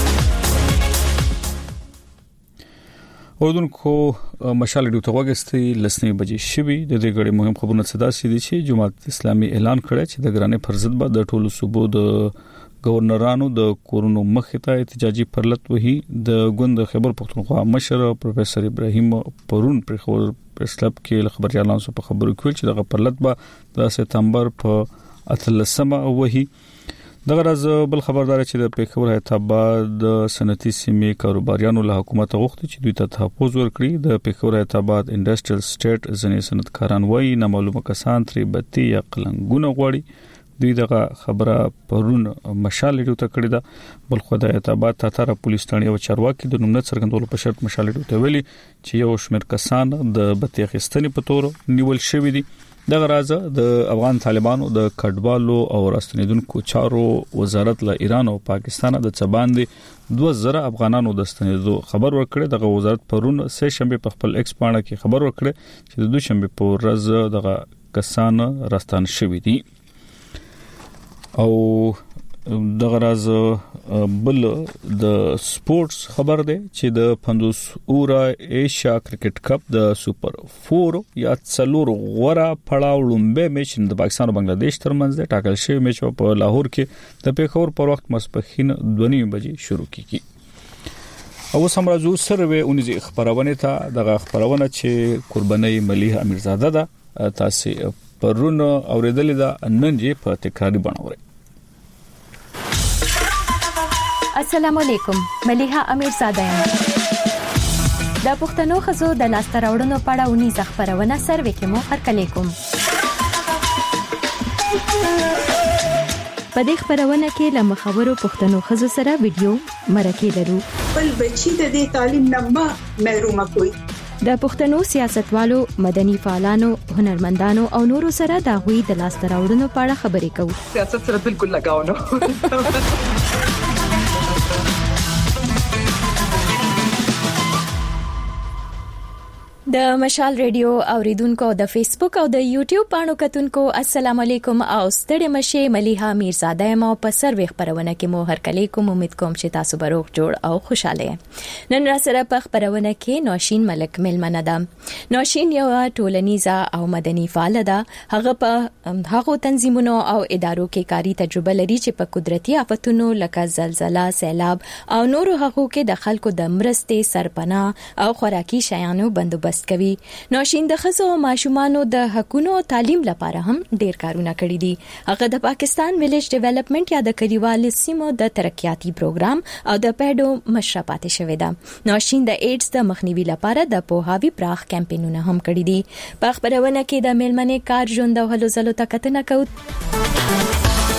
Speaker 1: اوردونکو مشال ریډیو ته وګستي لسنې بجې شوي د دې غړي مهم خبرونه صدا سي دي چې جماعت اسلامي اعلان کړی چې د ګرانې فرضت به د ټولو صوبو د گورنرانو د کورونو مخې ته احتجاجي پرلط وهي. د ګوند خیبر پختونخوا مشر پروفیسور ابراهیم پرون پر خبر پرسلب کې خبري اعلان سو په خبرو کې چې د پرلط به د سپتمبر په 18مه وهي. دغه راز بل خبردار چې د پیښور هیتاباد د صنعتي سیمې کاروباریانو له حکومت غوښتي چې دوی ته تحفظ ورکړي. د پیښور هیتاباد انډستریل سټیټ ځنې صنعتکاران وایي نامعلومه کسان ترې بتی یا قلنګونه غواړي. دوی دغه خبره پرون مشال ریډیو ته کړې ده. بل خو د هیتاباد تاتره پولیس ټاڼي او چارواکي د نومنه څرګندولو په شرط مشال ریډیو ته ویلي چې یو شمېر کسان د بتی اخیستنې په تور نیول شوی دي. دغه راز د افغان طالبانو د کډوالو او راستنیدونکو چارو وزارت له ایران او پاکستان د څباندې 2000 افغانانو د ستنیدو خبر ورکړي. دغه وزارت پرون سه شنبه په خپل ایکس پاڼه کې خبر ورکړي چې د دوشنبه په ورځ دغه کسان راستان شوي دي. او دغه راز بل د سپورتس خبر دی چې د 50 اورا ایشیا کرکټ کپ د سوپر 4 یا څلور غوړه پړاو لومبه میچ د پاکستان او بنگلاديش ترمنځ د ټاکل شوی میچ په لاهور کې د پیښور پر وخت ماسپښین 2:30 بجې شروع کیږي. او سمراجو سروې اونځي خبرونه ته دغه خبرونه چې قرباني مليحه امیرزاده ده تاسو پرون اوریدلې ده نن یې په تکراری بڼه.
Speaker 6: السلام علیکم، مليحه امیرزاده یم. د پښتنو خزو د لاسته راوړنو په اړه ونیزه خبرونه سروې کې مو هرکلی کوم. په دې خبرونه کې له مخاورو پښتنو خزو سره ویډیو مرکه لرو.
Speaker 8: بل بچی د دې تعلیم نه محروم کوي.
Speaker 6: د پښتنو سیاستوالو، مدني فعالانو، هنرمندانو او نورو سره د غوي د لاسته راوړنو په اړه خبرې کوو.
Speaker 8: سیاست سره بالکل لگاو نه.
Speaker 6: د مشال ریډیو اوریدونکو د فیسبوک او د یوټیوب باندې کتونکو السلام علیکم او ستړي مشه مليحه امیرزاده ما په سروې خبرونه کې مو هرکلی کوم. امید کوم چې تاسو به روغ جوړ او خوشاله. نن را سره په خبرونه کې نوشین ملک ملمنه ده. نوشین یو ټولنیزه او مدني فعال ده. هغه په هغه تنظیمونو او ادارو کې کاری تجربه لري چې په قدرتي آفتونو لکه زلزلہ، سیلاب او نورو هغو کې د خلکو د مرستې، سرپناه او خوراکي شیانو بندوبست کوي. نوشین د خزو او ماشومانو د حقونو او تعلیم لپاره هم ډیر کارونه کړی دي. هغه د پاکستان ویلیج ډیولپمنٹ یا د کلیوالو سیمو د ترقیاتي پروګرام او د پیډو مشره پاتې شوې ده. نوشین د ایډز د مخنیوي لپاره د پوهاوی پراخ کمپاینونه هم کړی دي. په خبرونه کې د میلمنې کار ژوند او هلو ځلو ته کتنه کوو.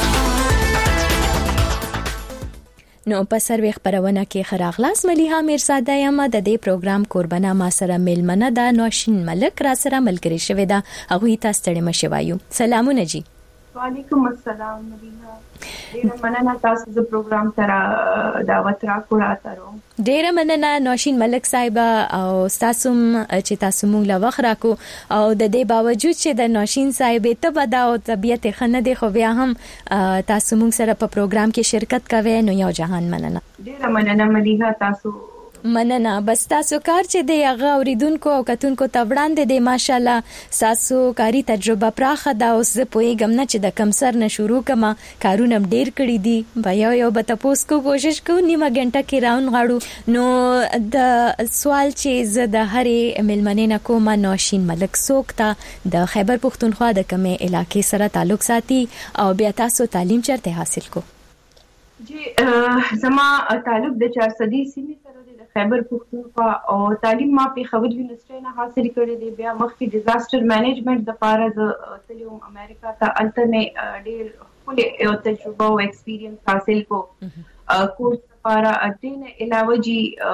Speaker 6: نو په سروې خبرونه کې خراغلاس مليحه امیرزاده یم. د دې پروګرام قربانه ما سره میلمنه ده نوشین ملک را سره ملګری شوی ده. هغه تاسو ته مشوایو. سلامونه جی.
Speaker 8: وعلیکم السلام مليحه. ډیره مننه تاسو د پروګرام سره دعوت راکړو.
Speaker 6: ډیره مننه نوشین ملک صاحب او تاسو چې تاسو مونږ لا وخت راکو او د دې باوجود چې د نوشین صاحب ته بدا او طبيعت خنه دی خو بیا هم تاسو مونږ سره په پروګرام کې شرکت کوي. نو یو جهان مننه.
Speaker 8: ډیره مننه مليحه تاسو
Speaker 6: مننه. بس تاسو کار چې دی هغه اوریدونکو او کتونکو ته وړاندې دی ماشاالله تاسو کاری تجربه پراخه دا اوس زه پوهیږم نه چې د کم سر نه شروع کما کارونه ډیر کړی دي بیا یو به تاسو کو کوشش کو نیمه غنټه کې راون غاړو. نو د سوال چې زه د هرې ملمنې نه کوم نوشین ملک سوکتا د خیبر پختونخوا د کومه علاقې سره تعلق ساتي او بیا تاسو تعلیم چرته حاصل کو؟
Speaker 8: جی زما تعلق د 400 سیمې سره د خیبر پختونخوا او تعلیم ما په خبر یونیورسيټي نه حاصل کړی دی. بیا مخکې ډیزاستر مینجمنت د پاره د تلوم امریکا ته الټرنیټ ډیر خپل یو تجربه او ایکسپیرینس حاصل کو کورس لپاره. دین علاوه جی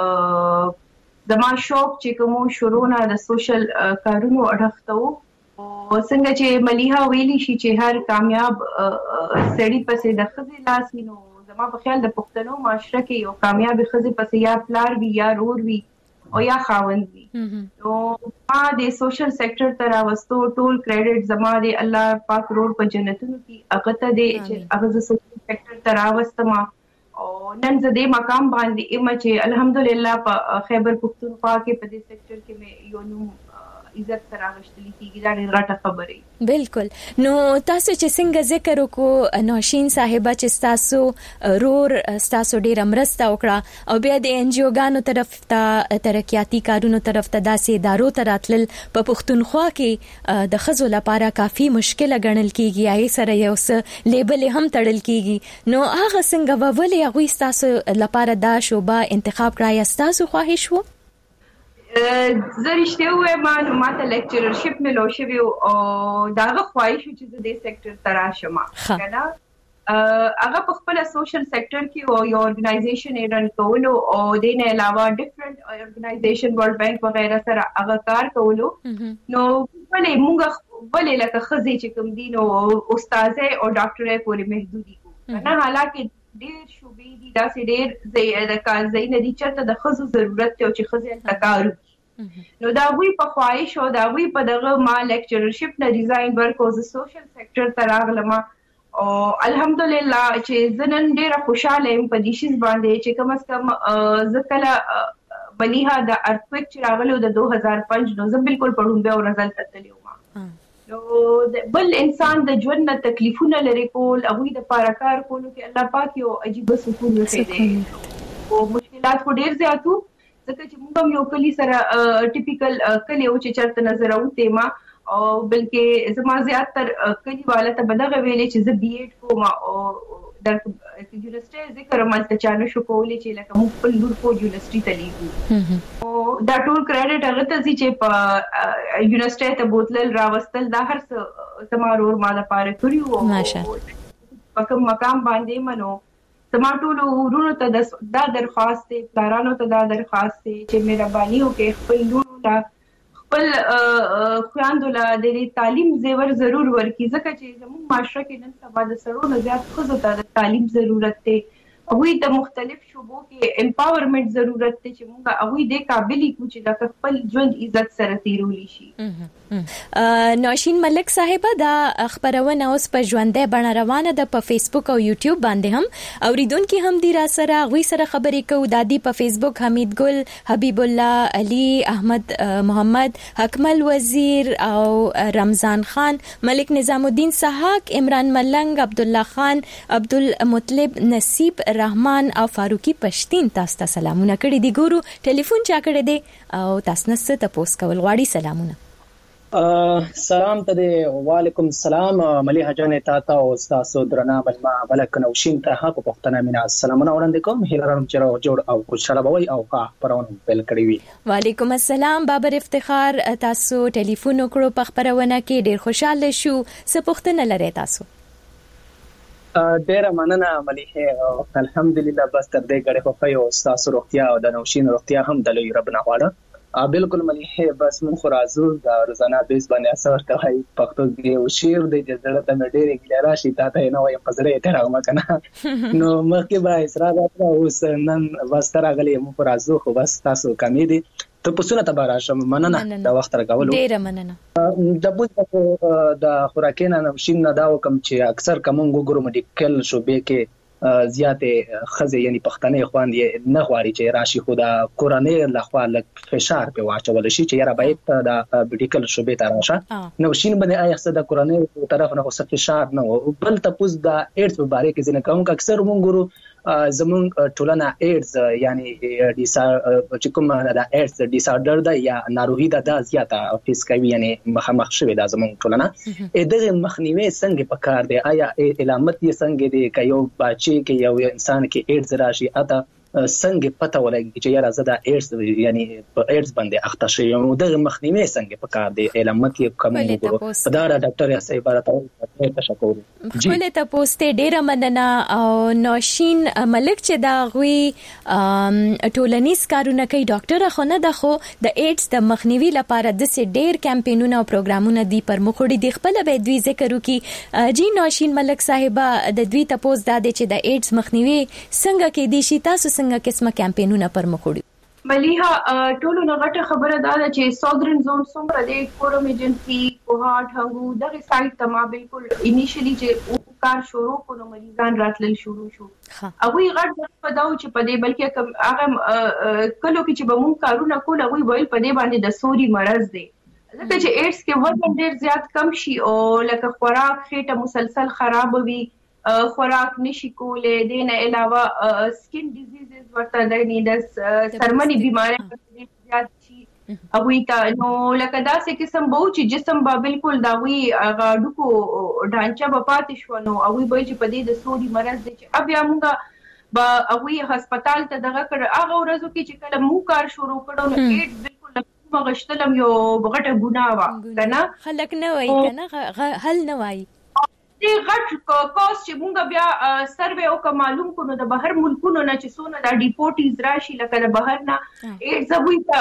Speaker 8: زما شوق چې کوم شروع نه د سوشل کارونو اړخته وو او څنګه چې مليحه ویلي شي چې هر کامیاب سړی پسې د خزي لاس وینو. زما په خیال د پښتنو معاشره کې یو کامیاب خزي پسې یا پلار وی یا رور وی او یا خاوند وی. نو ما د سوشل سېکټر تر راوستو ټول کریډټ زما د الله پاک رور په جنتونو کې هغه ته دی چې هغه د سوشل سېکټر تر راوستما او نن زه د مقام باندې ایم چې الحمدلله په خیبر پختونخوا کې په دې سېکټر کې مې یو نوم عزت سره غشتلی کیږي دا ډېر غټه خبره. بالکل. نو تاسو چې څنګه ذکر وکړو نوشین صاحبہ چې تاسو رور تاسو ډېر امرسته وکړه او بیا د ان جی او ګانو طرف ته ترقیاتی کارونو طرف ته داسې ادارو ته راتلل په پښتونخوا کې د خزو لپاره کافي مشکل ګڼل کیږي آی سره یو څه لیبل هم تړل کیږي. نو هغه څنګه وولې هغه تاسو لپاره دا شوبه انتخاب کړای تاسو خواهش وو؟ زه رښتیا وایم ما ته لیکچررشپ ملو شوی او داغه خواهش چې د دې سېکټر ته راشم کنه. هغه په خپل سوشل سېکټر کې یو ارګنایزیشن رن کولو او د نه علاوه ډیفرنٹ ارګنایزیشن ورلد بانک وغیرہ سره هغه کار کولو. نو ولې موږ ولې لکه خزي چې کوم دین او استاذه او ډاکټره پورې محدودي کو نه حالکه ډېر شوبې دي دا سي ډېر د کار زین دي چې د خزو ضرورت ته او چې خزي تکارو. نو دا وی په خواهش او دا وی په دغه ما لیکچررشپ نه ډیزاین ورک او سوشل سېکټر ته راغلم او الحمدلله چې زنن ډېر خوشاله يم په دې شیز باندې چې کم از کم زکله مليحه د ارتکویک چې راغلو د 2005 نو زه بالکل پړوم به او رزلټ تللی نو بل انسان د ژوند نه تکلیفونه لري کول او د پاراکار کولو کې الله پاک یو عجیب سکون ورکړي او مشکلات خو ډېر زیاتو ځکه چې موږ یو کلی سره ټیپیکل کلی او چې چرته نظر اوته ما او بلکې زما زیات تر کلی والا ته بدغه ویلې چې زه بي ایډ کوم او د یونیورسيټي ذکر مالته چانه شو کولې چې لکه موږ په لور کو یونیورسيټي ته لیږو او دا ټول کریډټ هغه ته چې په یونیورسيټي ته بوتل راوستل دا هر څه تمارور ما لپاره کړیو ماشاءالله په کوم مقام باندې منو ټولو ورونو ته دا درخواست دی پلارانو ته دا درخواست دی چې مهرباني وکړي خپل لورو ته خپل خویندو له د تعلیم زیور ضرور ورکړي ځکه چې زموږ معاشره کې نن سبا د سړو نه زیات ښځو ته د تعلیم ضرورت دی هغوی ته مختلف شعبو کې امپاورمنٹ ضرورت دی چې موږ هغوی د قابلیت کو چې د خپل ژوند عزت سره تیرولی شي. نوشین ملک صاحبہ دا خبرونه اوس په ژوندې بڼه روانه ده په فیسبوک او یوټیوب باندې هم اوریدونکو هم دی را سره غوي سره خبرې کوو. دادی په فیسبوک حمید ګل حبیب الله علي احمد محمد حکمل وزیر او رمضان خان ملک نظام الدین سحاق عمران ملنګ عبد الله خان عبدالمطلب نصیب رحمان او فاروقی پښتين تاسو ته سلامونه کړی دی. ګورو ټلیفون چا کړی دی او تاسو نه ست تاسو کول غواړي سلامونه.
Speaker 7: سلام ته دی وعلیکم السلام مليحه جان ته او تاسو درنه بلما بلک نوشین ته حق پښتنه مینا سلامونه وړاندې کوم هیلرم چې جوړ او خوشاله بوي او کا پرونه بل کړی وي. وعلیکم السلام بابر افتخار تاسو ټلیفون وکړو په خبرونه کې ډیر خوشاله شو څه پښتنه لري تاسو. ډیر مننه مليحه الحمدلله بس تر دې غړې په یو تاسو روغتیا او د نوشین روغتیا هم د لوی رب نه غواړم. بالکل مليحه بس مون خو راځو د روزانه بیس باندې اثر کوي پښتو کې او شعر د جزړه ته ډېر ګلرا شي تا نه وای په زړه ته راغما کنه نو مخکې به اسرا راځو اوس نن واستر غلې مون راځو خو بس تاسو کمی دي ته پسونه تباراشم مننه د وخت راغولو ډېر مننه د بوت د خوراکینه نوشین نه دا وکم چې اکثر کوم ګورو میډیکل شوبې کې زیاتې خزه یعنی پښتنې خواندې نه غواړي چې راشي خو دا کورنۍ لخوا لږ فشار په واچول شي چې یاره باید د میډیکل شوبې ته راشه نو شین باندې آیا څه د کورنۍ طرف نه څه فشار نه او بل تاسو د ایډز په اړه کې ځنه کوم اکثر مونږ ګورو زمون ټولنه ایډز یعنی چې کوم د ایډز ډیساردر دا یا ناروغي دا زیاته فیس کوي یعنی مخ شوی دا زمون ټولنه دغه مخنیوي څنګه پکار دی آیا علامت یې څنګه دی که یو بچی کې یو انسان کې ایډز راشي اته څنګه پته ولګي چې یاره زه د ایډز یعنی په ایډز باندې اخته شوی یم دغه مخنیوي څنګه پکار دی علامت یې کوم وګورو دا ډاکټر یا صاحب راته تشکر
Speaker 6: خپل ته پوسټ ډیره مننه او نوشین ملک چې دا غوي ټولنیز کارونه کوي ډاکټر خو نه د خو د ایډز د مخنیوي لپاره د ډیر کمپاینونه او پروګرامونه دی پر مخوړي دی خپل به دوی ذکر وکي جی نوشین ملک صاحب د دوی ته پوسټ دا چې د ایډز مخنیوي څنګه کې دي شي تاسو څنګه قسمه کمپاینونه پر مخوړي
Speaker 8: مليها ټولو نغټه خبره ده چې ساوثرن زون څومره د فورم ایجنسی کوهات هغه دغه سایت ته ما بالکل انیشلی چې کار شروع کړو مریضان راتلل شروع شو هغه غټ پداو چې پدې بلکې هغه کلو کې چې به مون کارونه کول هغه ویل پدې باندې د سوري مرز دی ځکه چې ایډز کې وزن ډیر زیات کم شي او لکه خوراک خېټه مسلسل خراب وي خوراک نشي کولای دینه علاوه سکین ډیزیزز ورته د سرمنی بیماری زیات شي هغه ته نو لکه دا څه قسم بو چې جسم با بالکل دا وی غاډو کو ډانچا په پاتې شو نو هغه به چې په دې د سوري مرز دي چې بیا موږ با هغه هسپتال ته دغه کړ هغه ورځو کې چې کله مو کار شروع کړو نو ایډ بالکل مغشتلم یو بغټه ګناه وا کنه
Speaker 6: خلک نه وای کنه حل نه وای
Speaker 8: دې غټ کوس چې مونږ بیا سروې او معلوم کونو د بهر ملکونو نه چې سونه د ډیپورټیز راشي لکه د بهر نه ایډز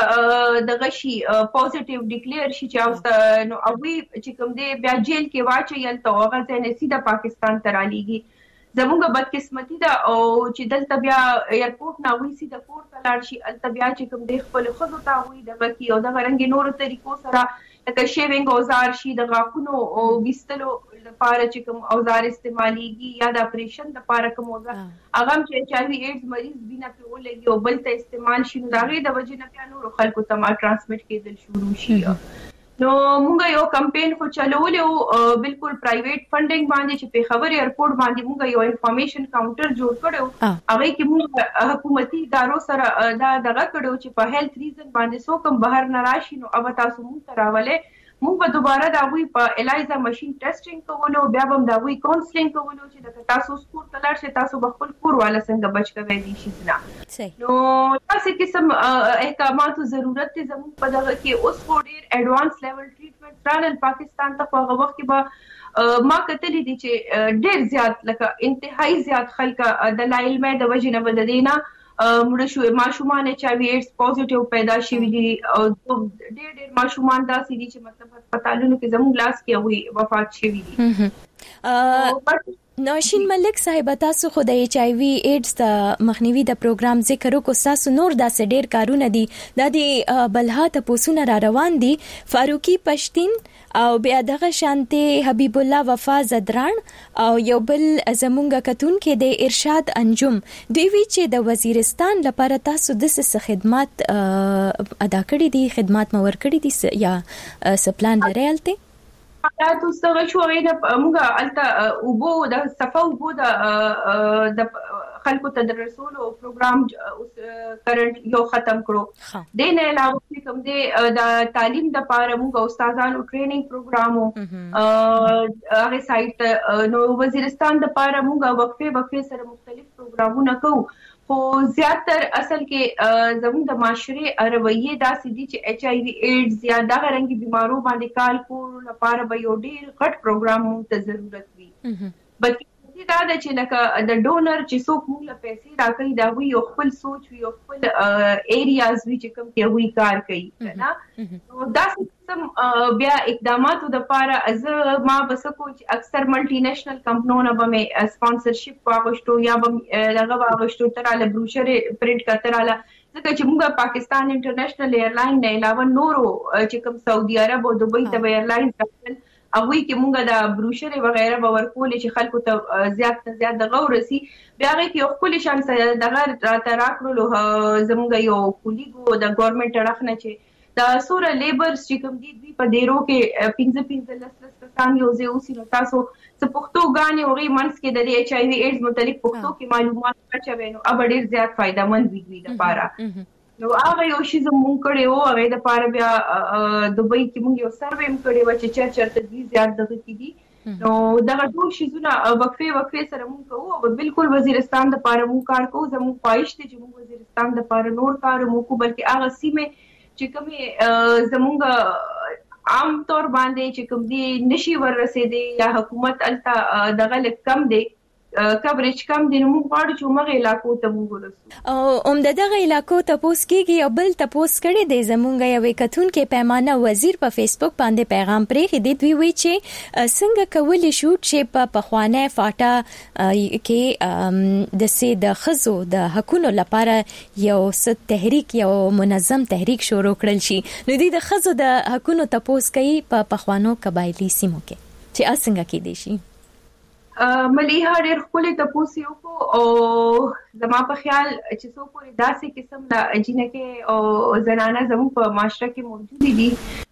Speaker 8: وي د غشي پوزټیو ډیکلیئر شي چې نو اوی چې کوم دې بیا جیل کې واچي ته هغه ځنه سیده پاکستان ته را لېږي زموږ بدقسمتي ده او چې دلته بیا ایرپورټ نه وي سیده کور ته لاړ شي الته بیا چې کوم دې خپل خزو ته وي دغه کې او د رنګ نورو طریقو سره لکه شیوینګ اوزار شي د غاښونو او بیستلو لپاره چې کوم اوزار استعماليږي یا د اپریشن لپاره کوم اوزار هغه چې ایچ آی وی ایډز مریض بنا په ولګي او بل ته استعمال شي نو دغه د وجې نه بیا نور خلکو ته ما ترانسمیټ کېدل شروع شي نو موږ یو کمپاین خو چلول او بالکل پرایویټ فندینګ باندې چې په خبر ایرپورټ باندې موږ یو انفارمیشن کاونټر جوړ کړو هغه کې موږ حکومتي ادارو سره دا دغه کړو چې په هیلث ریزن باندې سو کوم بهر نه راشي نو او تاسو موږ تراوله موږ به دوباره دا وی په الایزا ماشين ټیسټینګ کولو بیا هم دا وی کاونسلینګ کولو چې تاسو سکور تلل شي تاسو خپل کور والا څنګه بچ کوي دي شي نه نو تاسو قسم احکامات ضرورت ته زموږ په دغه کې اوس ډیر ایڈوانس لیول ټریټمنټ رانل پاکستان ته په وخت کې ما کتلې دي چې ډیر زیات لکه انتهایی زیات خلک د لایل مې د وجې نه بددينا مړ شو ماشومان چې ایډز پوزټیو پیدا شوی دي او ډېر ماشومان دا سړي چې مطلب هسپتالونو کې زموږ لاس کې وي وفات شوی دي
Speaker 6: نوشین ملک صاحب تاسو خو د ایچ آی وی ایډز د مخنیوي د پروګرام ذکر وکړو تاسو نور دا ډېر کارونه دي د بلها ته پوسونه را روان دي فاروقي پښتين او بیا دغه شانته حبیب الله وفا زدران او یو بل زمونږ کتون کې د ارشاد انجم دوی وی چې د وزیرستان لپاره تاسو د څه خدمات ادا کړې دي خدمات مور کړې دي یا سپلان لريالته
Speaker 8: دا تاسو شو غوښنه موږ الته وبو د صفه وبو د خلکو ته د رسول او پروګرام کرنٹ یو ختم کړو د نه علاوه کوم د تعلیم د پاره موږ استادانو ټریننګ پروګرامو هغه سایت نو وزیرستان د پاره موږ وقفه سره مختلف پروګرامونه کوو خو زیاتر اصل کې زموږ د معاشري رویه داسې دي چې ایچ آی وی ایډز یا دغه رنګي بیمارو باندې کال کول لپاره به یو ډیر غټ پروګرام ته ضرورت وي بلکې دا د چې لکه د ډونر چې څوک موږ له پیسې راکړي دا وی یو خپل سوچ وي یو خپل ایریاز وی چې کوم کې وی کار کوي نه نو دا سم بیا اقداماتو د لپاره از ما بسکو چې اکثر ملټي نېشنل کمپنیونو به مې سپانسرشپ واغشتو یا به دغه واغشتو تراله بروشر پرینټ کتراله ځکه چې موږ پاکستان انټرنیشنل ایرلاین نه علاوه نورو چې کوم سعودي عرب او دوبۍ ته ایرلاین راځل هغه کې مونږ د بروشر وغیرہ باور کولې چې خلکو ته زیات نه زیات دغه ورسي بیا هغه کې یو خپل شان دغه راته راکړلو زموږ یو کولیګو د ګورنمنت طرف نه چې دا سوره لیبرز چې کوم دي دوی په ډیرو کې 15 کسان یو ځای اوسي نو تاسو څه پښتو غانې وغي منس کې د ایچ آی وی ایډز متعلق پښتو کې معلومات راچوي نو اب ډیر زیات فائدہ مند وي د پاره نو هغه یو شی زموږ کړي وو هغه د پاره بیا دوبۍ کې موږ یو سروې کړي و چې چرته دي زیات دغه کې دي نو دغه ټول شیزونه وقفه سره موږ کوو او بالکل وزیرستان د پاره موږ کار کوو زموږ خواهش ته چې موږ وزیرستان د پاره نور کار مو کو بلکې هغه سیمه چې کومه زموږ عام طور باندې چې کوم دي نشي ورسېدي یا حکومت الته دغه کم دی کوریج کم دي نو موږ غواړو چې موږ علاقو ته موږ ورسو
Speaker 6: او دغه علاقو ته پوس کېږي او بل ته پوس کړي دی زمونږ یو کتون کې پیمانه وزیر په فیسبوک باندې پیغام پرې دی دوی وی چې څنګه کولی شو چې په پخوانه فاټا کې د سي د خزو د حقونو لپاره یو ست تحریک یو منظم تحریک شروع کړل شي نو دوی د خزو د حقونو ته پوس کوي په پخوانو قبایلی سیمو کې چې څنګه کې دي شي
Speaker 8: مليها ډېر خپل تاسو یو کو او زما په خیال چې څو پورې داسې قسم د اجینکه او زنانه زمو په معاشره کې موجود دي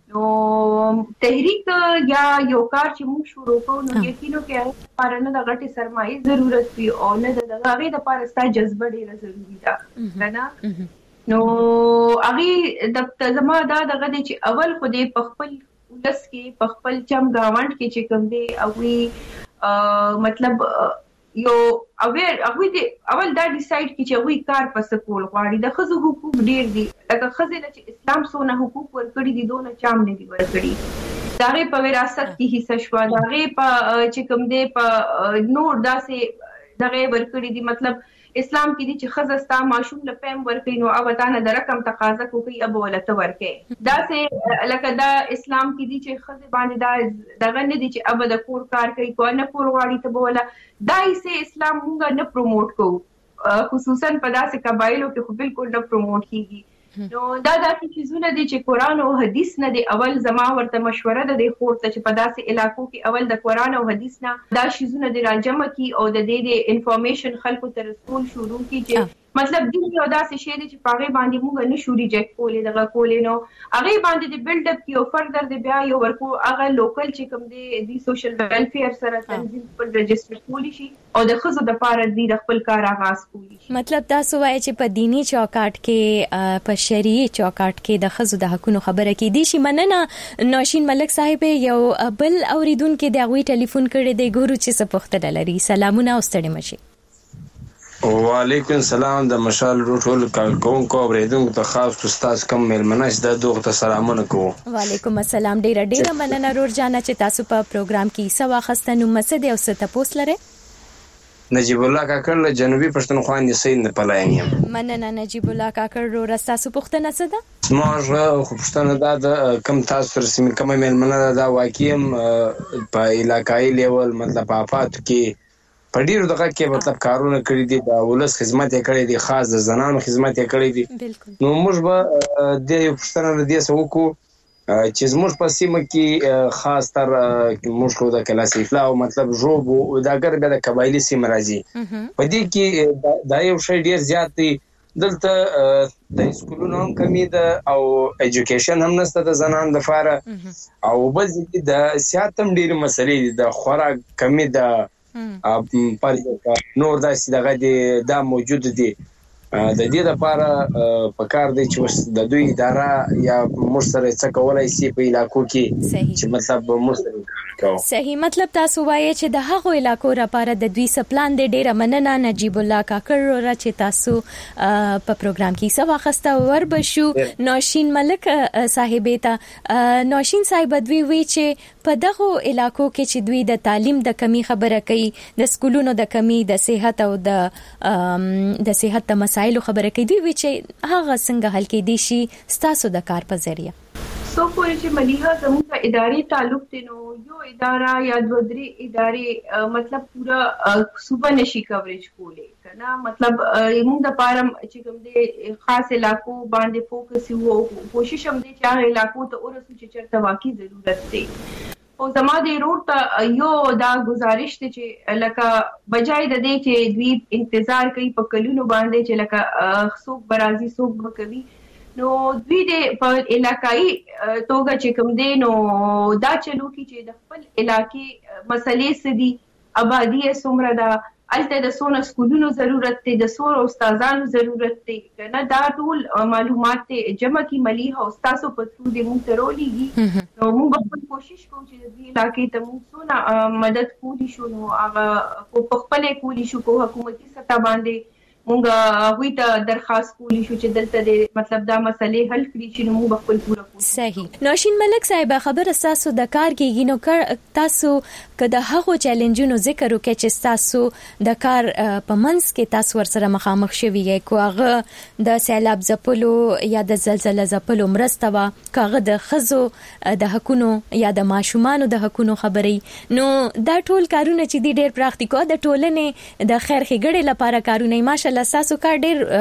Speaker 8: نو تحریک یا یو کار چې موږ شروع کوو نو یقینو کې پرانه د غټي سرمایي ضرورت وي او نه د هغه د پارستا جذبه ډېر ضروری ده نه نو هغه د زما دا دغه چې اول خو دې په خپل ولس کې په خپل چم گاوند کې چې کوم دی او وی مطلب یو اویر هغه دې اول دا ډیسایډ کی چې وی کار پس کول غواړي د خزو حقوق ډیر دي لکه خزه چې اسلام سونه حقوق ورکړي دي دونه چام نه دي ورکړي داغه په وراثت کې حصہ شو داغه په چې کوم دی په نور داسې دغه ورکړي دي مطلب اسلام کې دي چې خزه ستا ماشوم له پم ورکړي نو او تانه د رقم تقاضا کوي اب ولته ورکې دا سه لکه دا اسلام کې دي چې خزه باندې دا دغه نه دي چې اب د کور کار کوي کو نه کور غواړي ته بوله دای سه اسلام موږ نه پروموټ کوو خصوصا په داسې قبایلو کې خو بالکل نه پروموټ کیږي نو دا داسې چیزونه دي چې قران او حدیث نه دي اول زما ورته مشوره ده د خور ته چې په داسې علاقو کې اول د قران او حدیث نه دا چیزونه د راجمه کی او د دې انفارمیشن خلکو ته رسول شروع کی چې مطلب دې یو داسې شی دی چې پاغه باندې موږ نه شوري جک کولې دغه کولې نو هغه باندې د بیلډ اپ کیو فردر دی بیا یو ورکو هغه لوکل چې کوم دی سوشل ویلفیر سره تنظیم پر رجستر کولی شي او د خزو د پاره دی د خپل کار آغاز کولی شي
Speaker 6: مطلب تاسو وایي چې په دینی چوکاټ کې په شریعي چوکاټ کې د خزو د حقونو خبره کې دي شي مننه نوشین ملک صاحب یو بل اوریدونکو د غوي ټلیفون کړي دی ګورو چې څه پوښتنه لري سلامونه او ستړي مشي
Speaker 9: وعلیکم السلام د مشال روټول کارکونکو اوریدونکو ته خاص استاد کم ملمناش د دوغ ته سلامونه کوم
Speaker 6: وعلیکم السلام ډیره مننه رور جانا چې تاسو په پروګرام کې سوا خستنو مسد او ست پوس لره
Speaker 9: نجیب الله کاکړ له جنوبي پښتونخوا نسین نه پلایم
Speaker 6: مننه نجیب الله کاکړ رو تاسو پښتنه څه ده
Speaker 9: زموږ خو پښتنه دا کم تاسو رسمي کومه ملمنه دا واقعیم په علاقائی لیول مطلب آفات کې په ډیرو دغه کې مطلب کارونه کړی دي د ولس خدمت یې کړی دي خاص د زنانو خدمت یې کړی دي نو موږ به د پښتنه د دې سوکو چې زموږ په سیمه کې خاص تر موږ کو د کلاسیفلا او مطلب جوب او د اگر به د قبایلی سیمه راځي په دې کې دا یو شی ډیر زیات دی دلته د سکولونو هم کمی ده او ایجوکیشن هم نشته د زنانو لپاره او بل ځکه د سیاست هم ډیر مسلې دي د خوراک کمی ده پر نور داسې دغه دي دا موجود دي د دې لپاره پکار دی چې د دوی اداره یا موږ سره څه کولای شي په علاقو کې چې مطلب موږ سره
Speaker 6: صحیح مطلب تاسو وایي چې د هغو علاقو لپاره د دوی سپلان دی ډیره مننه نجیب الله کاکړ را چې تاسو په پروګرام کې سوا خسته وربشو نوشین ملک صاحب ته نوشین صاحب دوی وی چې په دغه علاقو کې چې دوی د تعلیم د کمی خبره کوي د سکولونو د کمی د صحت او د صحت د مسایلو خبره کوي دوی چې هغه څنګه حل کې دي شي ستاسو د کار په ذریعہ
Speaker 8: سو پورې چې مليها زموږ اداري تعلق دی نو یو اداره یا دوه درې ادارې مطلب پورا صوبه نشي کوریج کولی کنه مطلب موږ د پاره چې کوم دي خاص علاقو باندې فوکس وو کوشش هم دي چې هغه علاقو ته ورسو چې چرته واقعي ضرورت دی او زما د روټ ته یو دا گزارش ته چې لکه بجای د دې چې دوی انتظار کوي په کلونو باندې چې لکه څوک برازي څوک بکوي نو دوی د په علاقائی توګه چې کوم دی نو دا چلو کی چې د خپل علاقې مسلې سدي آبادی څومره ده الته د سونه سکولونو ضرورت دی د سور استادانو ضرورت دی کنه دا ټول معلومات ته جمع کی مليها استادو په ترو د مونږ ترولېږي نو موږ خپل کوشش کوو چې د دې علاقې ته موږ سونه مدد کولی شو نو هغه په خپل کولی شو کو حکومتي سطح باندې مونږ هوی ته درخواست کولی شو چې دلته د مطلب دا مسلې حل کړي چې موږ خپل پوره کوو.
Speaker 6: صحیح. نوشین ملک صاحب خبر تاسو د کار کېږي نو تاسو کله هغه چیلنجونو ذکر وکړي چې تاسو د کار په منځ کې تاسو ورسره مخامخ شوي یې کو هغه د سیلاب ځپلو یا د زلزلې ځپلو مرسته وا کاغه د خزو د حقونو یا د ماشومانو د حقونو خبرې نو دا ټول کارونه چې دی ډېر پراختیکو د ټولنې د خیر ښېګړې لپاره کارونه ماشا لاساسو کار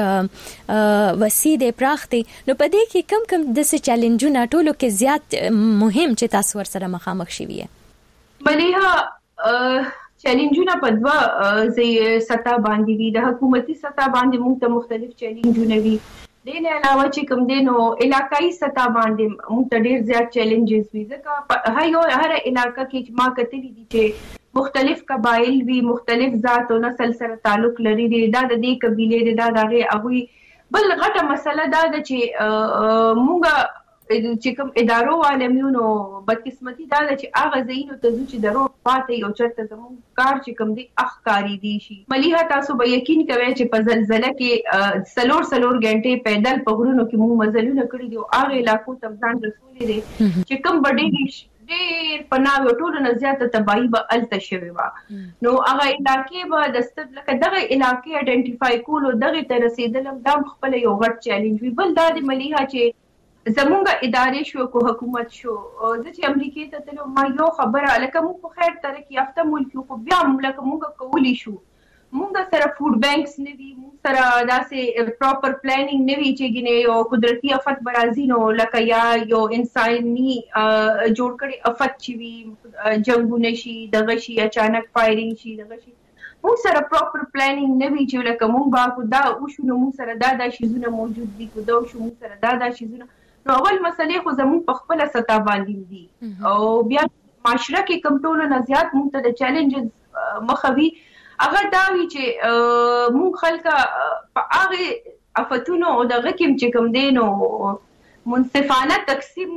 Speaker 6: ډېر وسیع دی پراخ دی نو په دې کې کم کم د څه چیلنجونه ټولو کې زیات مهم چې تاسو ورسره مخامخ شوي یې
Speaker 8: مليها چیلنجونه په دوا سطح باندې دي د حکومتي سطح باندې موږ ته مختلف چیلنجونه دي د نه علاوه چې کوم دي نو علاقائی سطح باندې موږ ته ډېر زیات چیلنجز وي ځکه هر علاقہ کې چې ما کتلی دي چې مختلف قبایل وی مختلف ذات او نسل سره تعلق لري دي دا د دې قبيله دي دا دغه هغه بل غټه مسله دا ده چې مونږه چې کوم ادارو عالمونو بدقسمتي دا ده چې هغه زینو ته چې درو پاتې یو چرته زموږ کار چې کوم دي اخکاری دي شي مليها تاسو به یقین کوئ چې په زلزلہ کې سلور غنټې پیدل په غرونو کې مو مزلونه کړی دي او هغه علاقو ته ځان رسولې دي چې کوم بډې ډېر پناه ټولو نه زیاته تباہي به الته شوی و نو هغه علاقې به د ستر لکه دغه علاقې ایډنټیفای کول او دغه ته رسیدل دا خپل یو غټ چیلنج وی بل د مليها چې زمونږ ادارې شو کو حکومت شو د چې امریکای ته تلو ما یو خبره لکه موږ په خیر ترقی یافته ملک خو بیا لکه موږ کولی شو موږ سره فود بانکس نه وی موږ سره داسې پراپر پلانینګ نه وی چې ګنې یو قدرتي افت برازي نو لکه یا یو انساني جوړ کړي افت چې وی جنگونه شي دغه شي اچانک فایرینګ شي دغه شي موږ سره پراپر پلانینګ نه وی چې لکه موږ با خو دا او شنو موږ سره دا شیزونه موجود دي کو دا شو موږ سره دا شیزونه نو اول مسلې خو زموږ په خپل سطح باندې دي او بیا معاشره کې کم ټولو نه زیات موږ ته د چیلنجز مخوي هغه دا وی چې موږ خلک په هغه افتونو او دغه کې چې کوم دي نو منصفانه تقسیم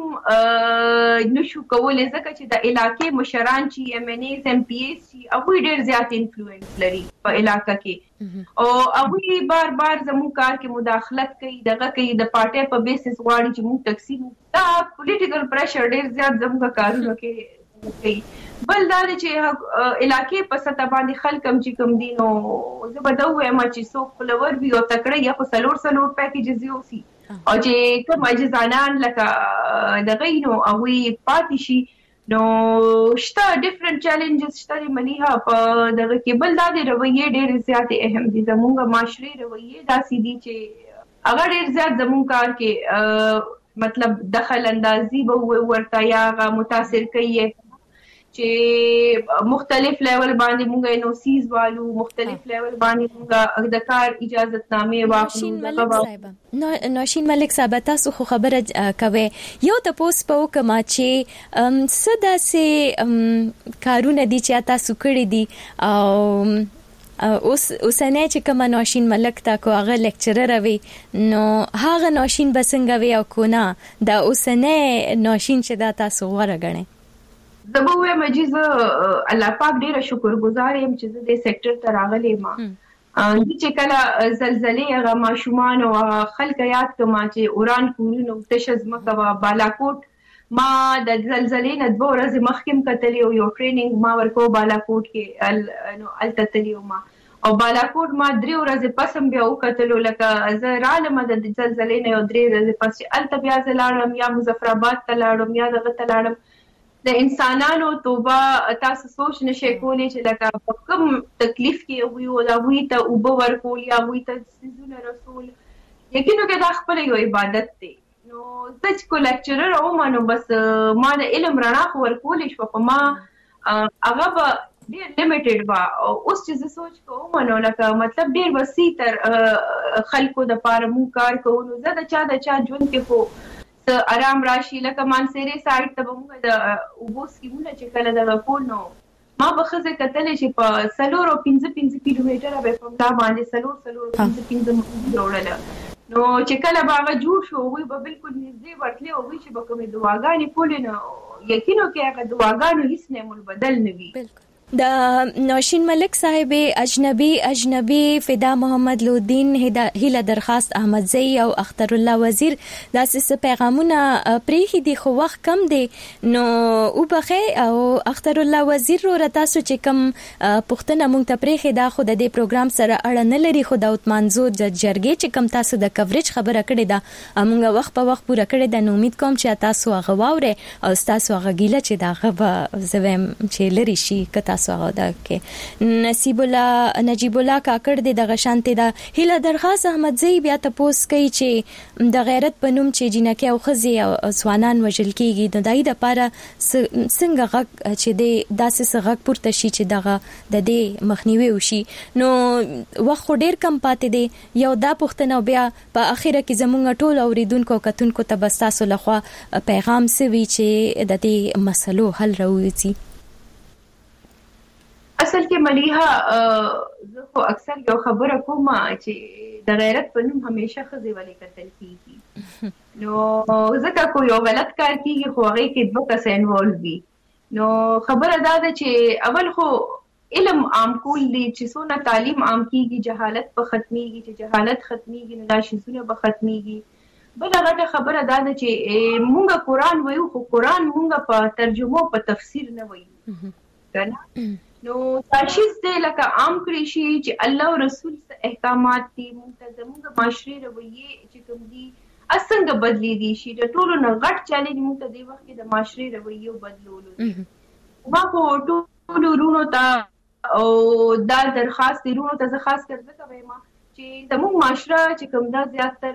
Speaker 8: نشو کولای ځکه چې د علاقې مشران چې ایم ان ایز ام پی ایس چې هغه ډېر زیات انفلوئنس لري په علاقې کې او هغه بار زموږ کار کې مداخلت کوي دغه کوي د پارټي په بیسس غواړي چې موږ تقسیم دا پولیټیکل پریشر ډېر زیات زموږ کارونه کې کوي بل دا چې علاقې په سطح باندې خلک چې کوم دي نو زه به دا وایم چې څوک فلور وي او تکړه یا په سلور پیکیجز یوسي او چې کوم اجزانان لکه دغه نو هغه پاتې شي نو شته ډیفرنٹ چیلنجز شته مليها په دغه کې بل دا د رویه ډېر زیات اهم دي زموږ معاشري رویه دا سيدي چې هغه ډېر زیات زموږ کار کې مطلب دخل اندازي به ورته یا متاثر کوي چې مختلف لیول باندې مونږه نو سیز والو مختلف لیول باندې مونږه د کار اجازهتنامې واخلو
Speaker 6: نوشین ملک صاحب تاسو خو خبره کوي یو تاسو په کومه چې صدا سي کارونه دي چې تاسو کړی دي او اوسنه چې کوم نوشین ملک تا کو هغه لیکچرر وي نو هغه نوشین بسنګ وي او کو نه دا اوسنه نوشین چې دا تاسو ورغنه
Speaker 8: زبوه مجیز الله پاک ډیره شکرګزار یم چې د سېکټر ته راغلی ما چې کله زلزلې هغه ماشومان او خلک یاد کما چې اوران کورونو تشز مکوا بالاکوټ ما د زلزلې نه 2 ورځې مخکې کتلی او یو ټریننګ ما ورکو بالاکوټ کې نو التتلی ما او بالاکوټ ما 3 ورځې پسم بیا وکتلو لکه زه رالم د زلزلې نه 3 ورځې پس الته بیا زلاړم یا مظفر آباد ته لاړم یا دغه ته لاړم د انسانانو توبه تاسو سوچ نشئ کولی چې لکه کوم تکلیف کې وي او دا وی ته وب ورکول یا وی ته سيزونه رسول یقینو کې دا خپل یو عبادت دی نو زه کو لیکچرر او مانو بس ما د علم رڼا ورکول شو په ما هغه به ډیر لیمیټډ وا اوس چې زه سوچ کوم نو لکه مطلب ډیر وسیع تر خلکو د پاره مو کار کوو نو زه د چا ژوند کې خو آرام راشي لکه مانسيري سایت ته موږ د وبوس کیونه چې کله د کول نو ما به خزه کتلې چې په سلور او 15 کیلومتره به په دا باندې سلور 15 جوړل نو چې کله باغ جوړ شو وي به بالکل نږدې ورتلې او وي چې به کومې دواګانې کولې نو یقینو کې هغه دواګانو هیڅ نه مل بدل نه وي
Speaker 6: د نوشین ملک صاحب اجنبي فدا محمد لودین هیله درخواست احمدزئی او اختر الله وزیر داسې پیغامونه پریخي دي خو وخت کم دی نو او بخې او اختر الله وزیر رو تاسو چې کم پښتنه مونږ ته پریخي دا خو د دې پروګرام سره اړه نه لري خو د منزور د جرګې چې کم تاسو د کوریج خبره کړې ده مونږ وخت په وخت پوره کړې ده نو امید کوم چې تاسو هغه واوري او تاسو هغه ګیله چې دا غو زویم چې لري شي کته تاسو دا کې نجیب الله کاکړ د غشانته د هیله درخواست احمدزئی بیا تاسو کوي چې د غیرت په نوم چې جنکه او خزي او ځوانان وژل کیږي د دای د پاره څنګه غږ چې د داسې غږ پورته شي چې دغه د دې مخنیوي وشي نو وخت ډیر کم پاتې دی یو دا پښتنه بیا په اخیره کې زمونږ ټول اوریدونکو کتونکو ته بس تاسو لخوا پیغام سوي چې د دې مسلو حل راوځي
Speaker 8: اصل کې مليحه زه خو اکثر یو خبره کوم چې د غیرت په نوم همیشه خزي ولې قتل کیږي نو ځکه کو یو غلط کار کیږي خو هغه کې دوه کس انوالو وي نو خبره دا ده چې اول خو علم عام کول دي چې څونه تعلیم عام کیږي جهالت په ختميږي چې جهالت ختميږي نو دا شیزونه به ختميږي بل هغه خبره دا ده چې مونږ قرآن وایو خو قرآن مونږ په ترجمه په تفسیر نه وایو کنه نو تاسیس دې لکه عام کړی شي چې الله او رسول څخه احکامات دي منتظمه معاشري رویه چې کوم دي اسنګ بدلی دي شي د ټولو نه غټ چالي موږ ته د وخت د معاشري رویه بدلولو ما په ټولو رونو ته او دا درخواست رونو ته خاص کر ځکه وایم چې زموږ معاشره چې کوم دا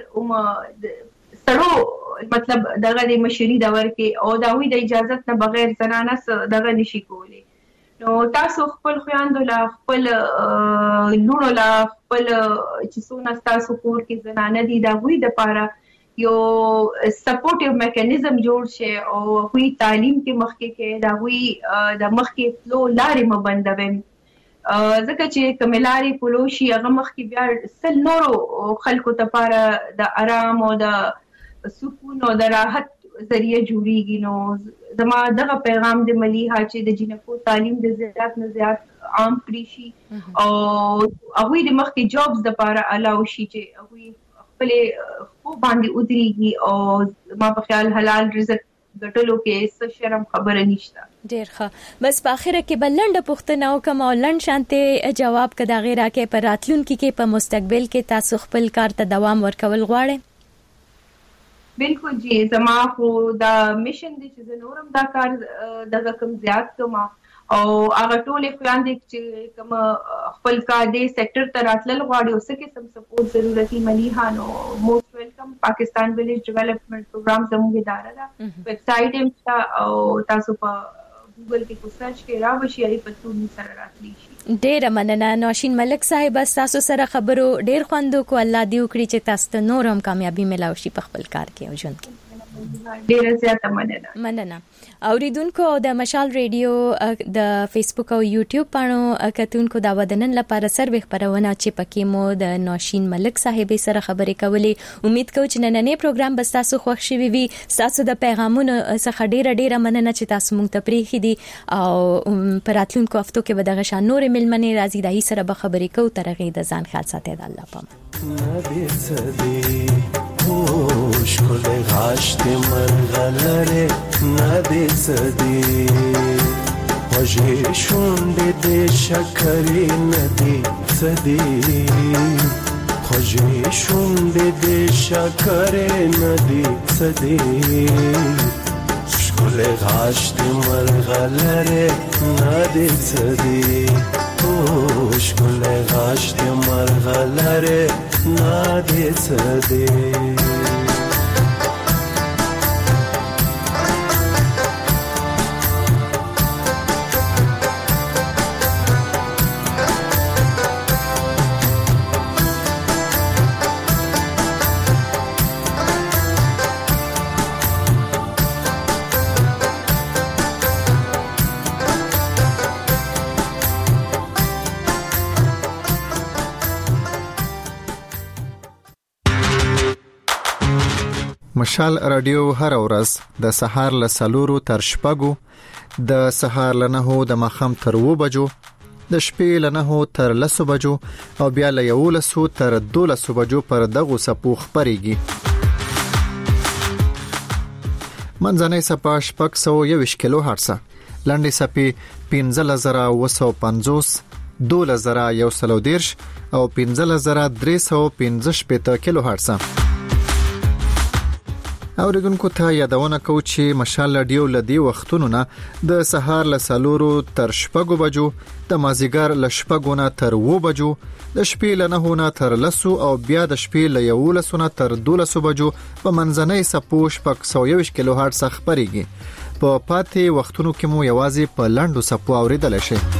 Speaker 8: زیاتره سړو مطلب دغه د مشري د ورکه او دا وی د اجازه نه بغیر زنانه دغه نشي کولی نو تاسو خپل خويندو لا خپل لونو لا خپل چې څونه تاسو کور کې زنانه دي دا وی د پاره یو سپورټیو میکانیزم جوړ شي او وی تعلیم کې مخکې دا وی د مخکې فلو لارې مبندوي ځکه چې کملاري پلوشي هغه مخکې بیا سل نورو خلکو ته پاره د آرام او د سکون او د راحت ذریعہ جوړیږي نو زما دغه پیغام د مليحه چې د جنکو تعلیم د زیات نه زیات عام کړی شي او هغه د مخکې جابز د لپاره الاو شي چې هغه خپل خو باندې ودرېږي او ما په خیال حلال رزق ګټلو کې څه شرم خبره نشته
Speaker 6: ډیر ښه بس په اخره کې بلند پښتنه او کوم لند شانته جواب کدا غیره کې پر راتلونکي کې په مستقبل کې تاسو خپل کار ته دوام ورکول غواړئ
Speaker 8: بالکل جی زما خو دا میشن دي چې نورم دا کار د کم زیات کما او هغه ټولې خويندې چې کوم خپل کار دې سېکټر ته راتلل غواړي او څه قسم سپورټ ضرورتي مليحه نو موست ویلکم پاکستان ویلیج ډیولپمنٹ پروګرام زموږ اداره ده ویب سټ هم او تاسو په ګوګل کې کو سرچ کې راوشي ای په ټول سره راتلی شي
Speaker 6: ډیر مننه نوشین ملک صاحب تاسو سره خبرو ډیر خوندو کو الله دې وکړي چې تاسو ته نورم کامیابی ملاوي شي په خپل کار کې او ژوند کې
Speaker 8: ډیر زیاته
Speaker 6: مننه اوریدونکو د مشال ریډیو د فیسبوک او یوټیوب باندې کتونکو دا ودنن لپاره سروي خبرونه چې پکې مو د نوشین ملک صاحب سره خبرې کولې امید کوم چې نننې پروګرام به تاسو خوښ شي وي تاسو د پیغامونو څخه ډیره مننه چې تاسو مونږ ته پریخي دي او پراتلونکو هفتو کې به دغه شان نور ملمنې راځي دای سره به خبرې کوو ترغه د ځان خیال ساتي د الله پام
Speaker 12: خوش کل غاشت مرغلره نده زدی وجه شونده ده شکری نده زدی وجه شونده ده شکری نده زدی کل غاشت مرغلره نده زدی خوش کل غاشت مرغلره نده زدی
Speaker 13: مشال رادیو هر ورځ د سهار له 4 تر 6 د سهار له 9 د ماخام تر 2 بجو د شپې له 9 تر 10 بجو او بیا له 11 تر 12 بجو پر دغه سپو خبريږي. منځنۍ سپا 621 کیلو هرتز، لنډي سپي 15950، 2110 او 15315 کیلو هرتز. اوریدونکو ته یادونه کوم چې مشال رادیو لدی وختونو نه د سهار له 4 تر 6 بجو، د مازیګر له 6 نه تر 2 بجو، د شپې له 9 نه تر 10 او بیا د شپې له 11 نه تر 12 بجو په منځنۍ سپو 621 کیلو هرتز خبريږي. په پاتې وختونو کې مو یوازې په لاندو سپو اوریدل شي.